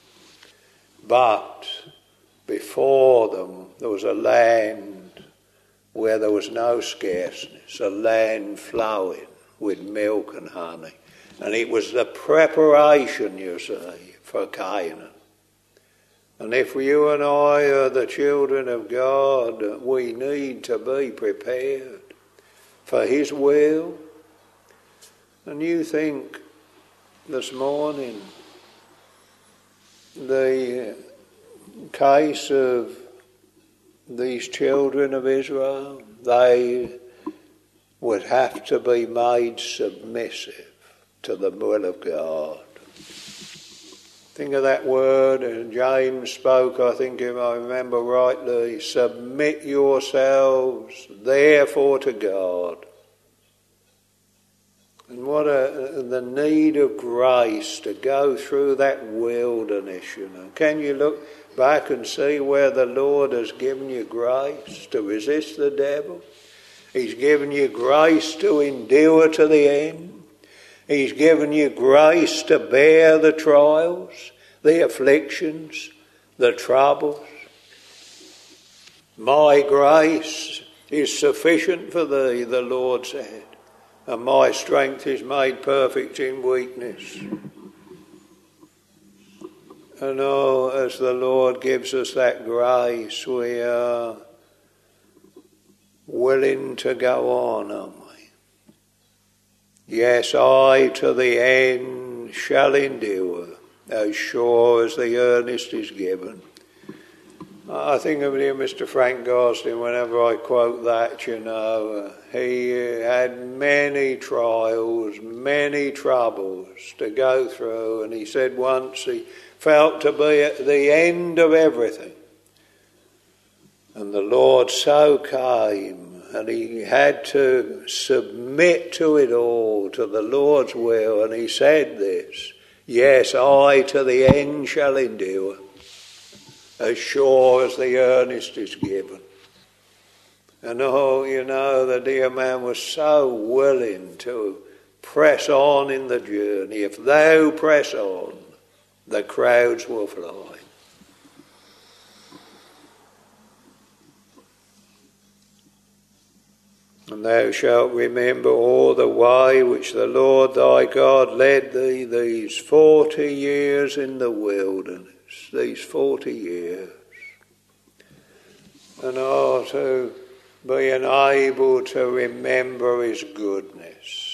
But before them there was a land where there was no scarceness, a land flowing with milk and honey. And it was the preparation, you see, for Canaan. And if you and I are the children of God, we need to be prepared for His will. And you think this morning, the case of these children of Israel, they would have to be made submissive to the will of God. Think of that word, and James spoke, I think if I remember rightly, submit yourselves therefore to God. And what the need of grace to go through that wilderness, you know. Can you look back and see where the Lord has given you grace to resist the devil? He's given you grace to endure to the end. He's given you grace to bear the trials, the afflictions, the troubles. My grace is sufficient for thee, the Lord said, and my strength is made perfect in weakness. And as the Lord gives us that grace, we are willing to go on, aren't we? Yes, I to the end shall endure, as sure as the earnest is given. I think of dear Mr. Frank Gosling whenever I quote that, you know. He had many trials, many troubles to go through, and he said once he felt to be at the end of everything. And the Lord so came, and he had to submit to it all, to the Lord's will. And he said this, yes, I to the end shall endure, as sure as the earnest is given. And you know, the dear man was so willing to press on in the journey. If thou press on, the crowds will fly. And thou shalt remember all the way which the Lord thy God led thee these 40 years in the wilderness, these 40 years. And to be able to remember His goodness.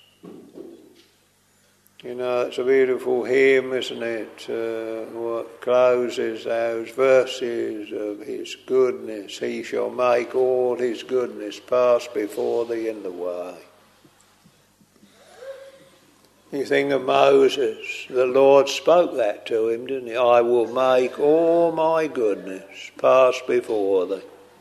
You know, it's a beautiful hymn, isn't it? What closes those verses of His goodness. He shall make all His goodness pass before thee in the way. You think of Moses. The Lord spoke that to him, didn't He? I will make all my goodness pass before thee.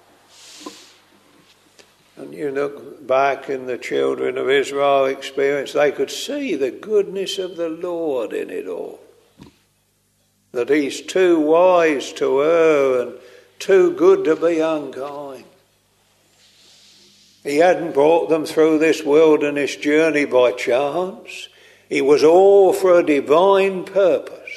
And you look back in the children of Israel experience, they could see the goodness of the Lord in it all. That He's too wise to err and too good to be unkind. He hadn't brought them through this wilderness journey by chance. It was all for a divine purpose.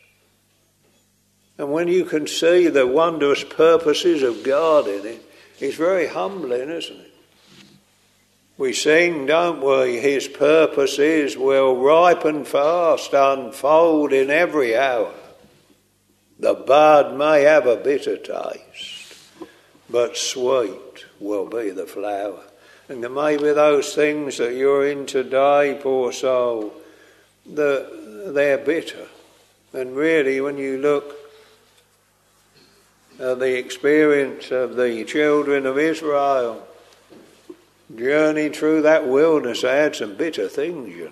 And when you can see the wondrous purposes of God in it, it's very humbling, isn't it? We sing, don't we? His purposes will ripen fast, unfold in every hour. The bud may have a bitter taste, but sweet will be the flower. And maybe those things that you're in today, poor soul, they're bitter. And really, when you look at the experience of the children of Israel, journeying through that wilderness, they had some bitter things, you know.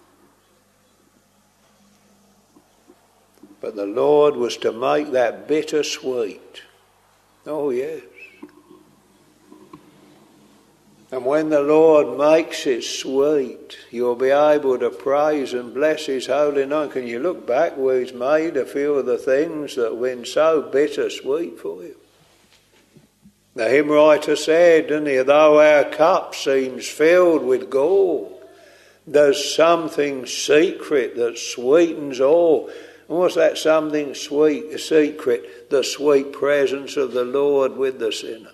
But the Lord was to make that bitter sweet. Oh, yes. And when the Lord makes it sweet, you'll be able to praise and bless His holy name. Can you look back where He's made a few of the things that have been so bitter sweet for you? The hymn writer said, didn't he, though our cup seems filled with gall, there's something secret that sweetens all. And what's that something sweet, secret? The sweet presence of the Lord with the sinner,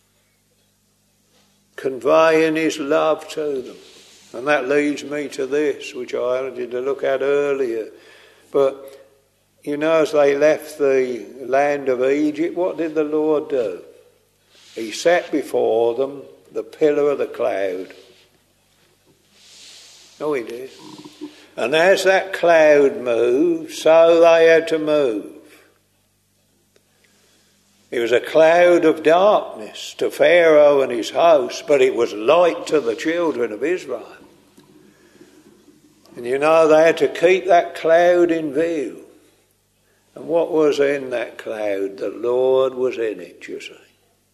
conveying His love to them. And that leads me to this, which I wanted to look at earlier. But, you know, as they left the land of Egypt, what did the Lord do? He set before them the pillar of the cloud. Oh, He did. And as that cloud moved, so they had to move. It was a cloud of darkness to Pharaoh and his host, but it was light to the children of Israel. And you know, they had to keep that cloud in view. And what was in that cloud? The Lord was in it, you see.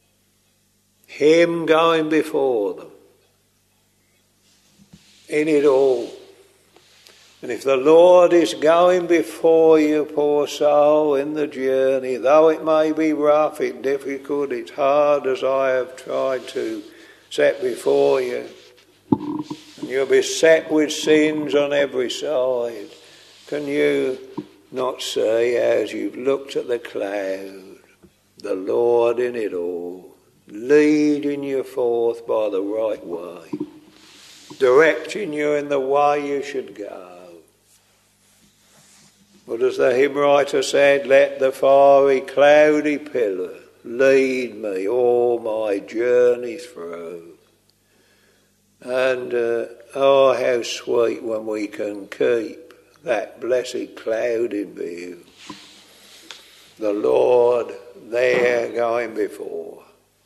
Him going before them. In it all. And if the Lord is going before you, poor soul, in the journey, though it may be rough, it's difficult, it's hard, as I have tried to set before you, and you'll be set with sins on every side, can you not say, as you've looked at the cloud, the Lord in it all, leading you forth by the right way, directing you in the way you should go? But as the hymn writer said, let the fiery cloudy pillar lead me all my journey through. And oh, how sweet when we can keep that blessed cloud in view. The Lord there going before.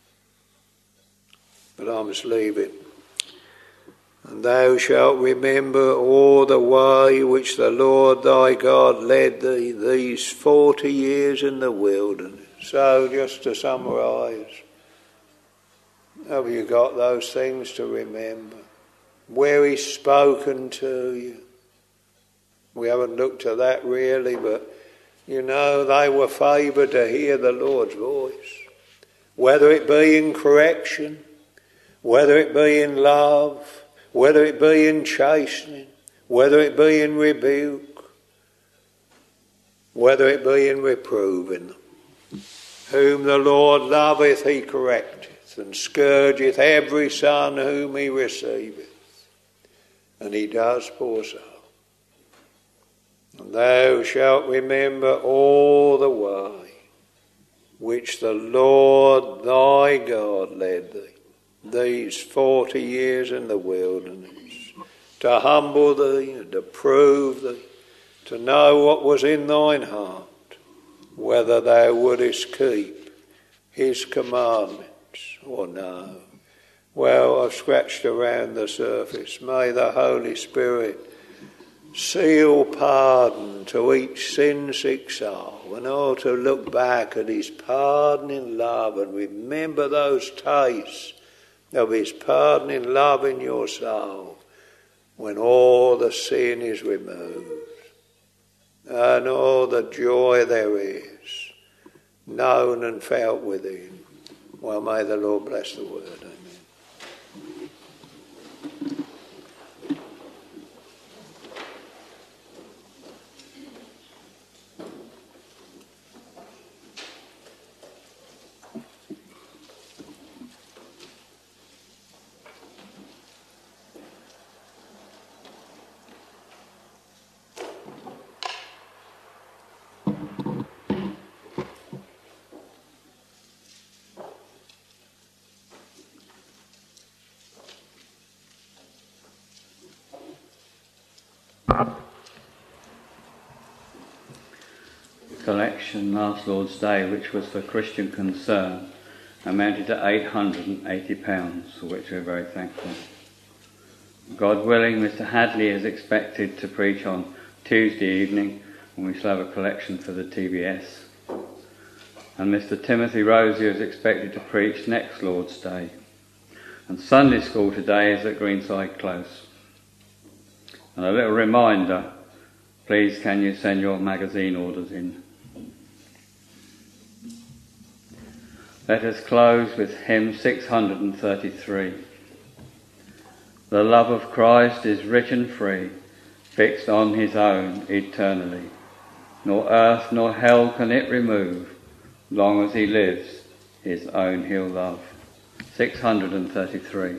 But I must leave it. And thou shalt remember all the way which the Lord thy God led thee these 40 years in the wilderness. So just to summarise, have you got those things to remember? Where He's spoken to you. We haven't looked at that really, but you know, they were favoured to hear the Lord's voice. Whether it be in correction, whether it be in love, whether it be in chastening, whether it be in rebuke, whether it be in reproving them. Whom the Lord loveth He correcteth, and scourgeth every son whom He receiveth. And He does, poor soul. And thou shalt remember all the way which the Lord thy God led thee these 40 years in the wilderness, to humble thee and to prove thee, to know what was in thine heart, whether thou wouldest keep His commandments or no. Well, I've scratched around the surface. May the Holy Spirit seal pardon to each sin-sick soul, and all to look back at His pardoning love and remember those tastes of His pardoning love in your soul when all the sin is removed and all the joy there is known and felt within. Well, may the Lord bless the word. Amen. Collection last Lord's Day, which was for Christian Concern, amounted to £880, for which we're very thankful. God willing, Mr. Hadley is expected to preach on Tuesday evening, and we shall have a collection for the TBS. And Mr. Timothy Rosier is expected to preach next Lord's Day. And Sunday school today is at Greenside Close. And a little reminder, please can you send your magazine orders in. Let us close with hymn 633. The love of Christ is rich and free, fixed on his own eternally. Nor earth nor hell can it remove, long as he lives, his own he'll love. 633.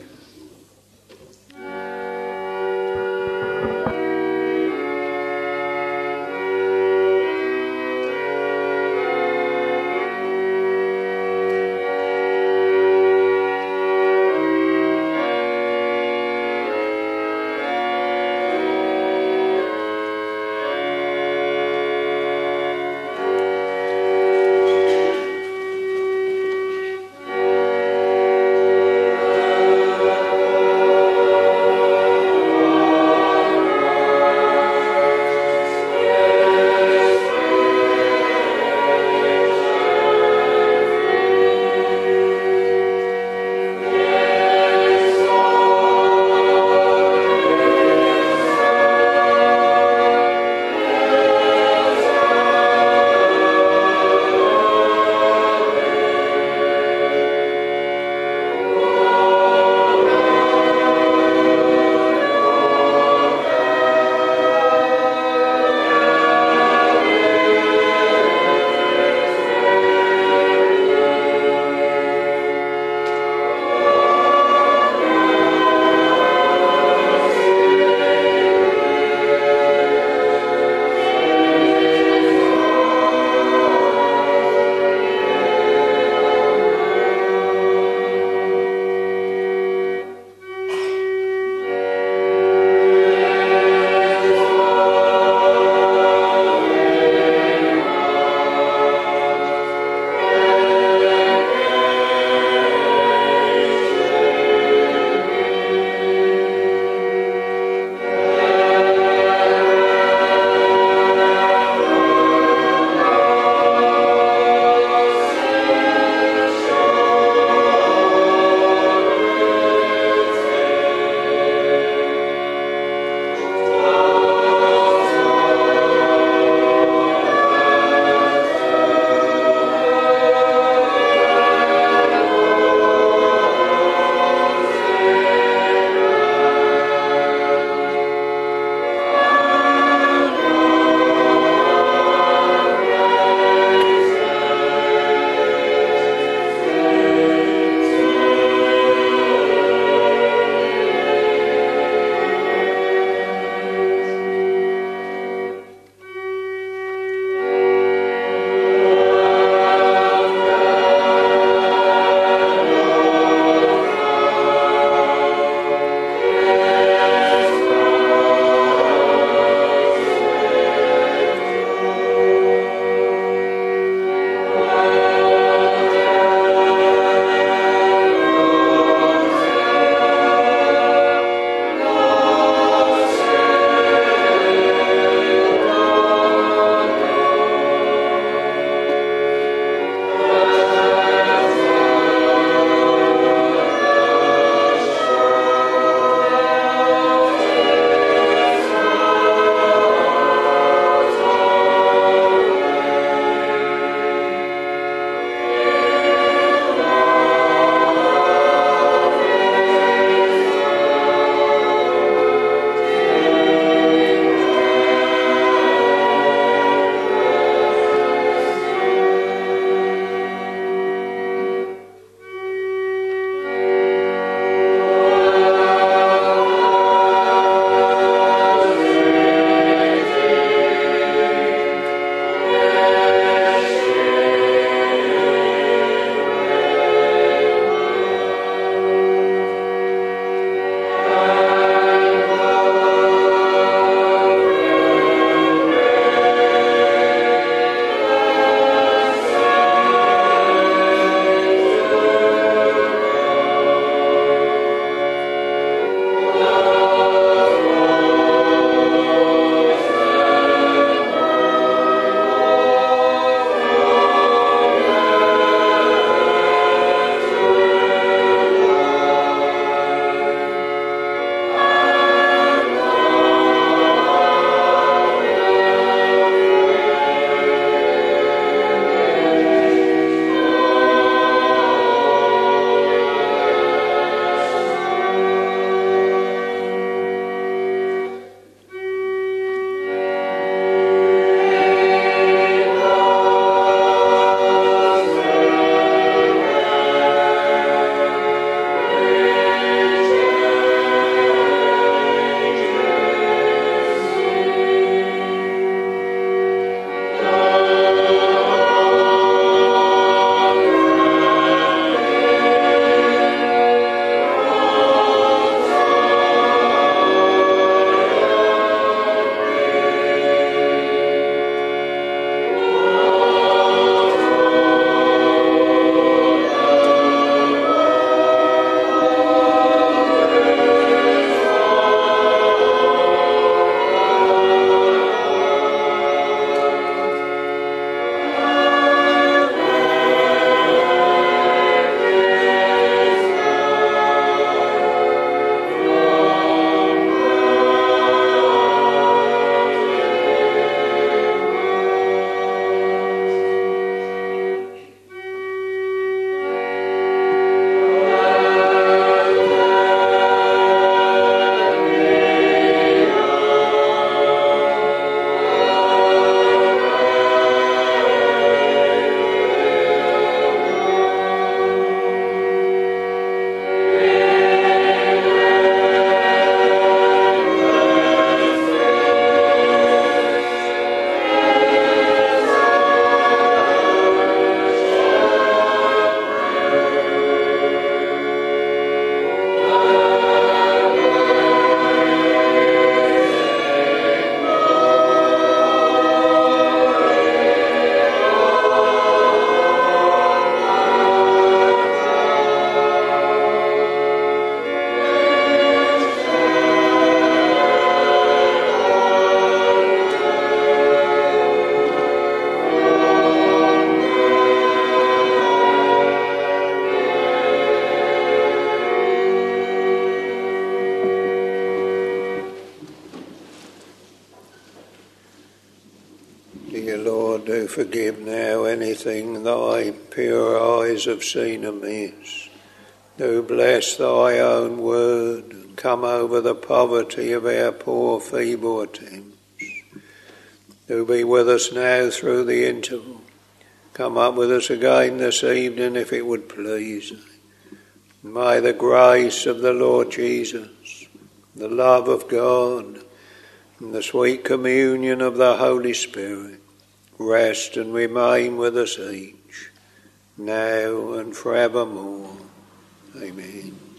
Lord, do forgive now anything thy pure eyes have seen amiss. Do bless thy own word and come over the poverty of our poor feeble attempts. Do be with us now through the interval. Come up with us again this evening if it would please thee. May the grace of the Lord Jesus, the love of God, and the sweet communion of the Holy Spirit rest and remain with us each, now and forevermore. Amen.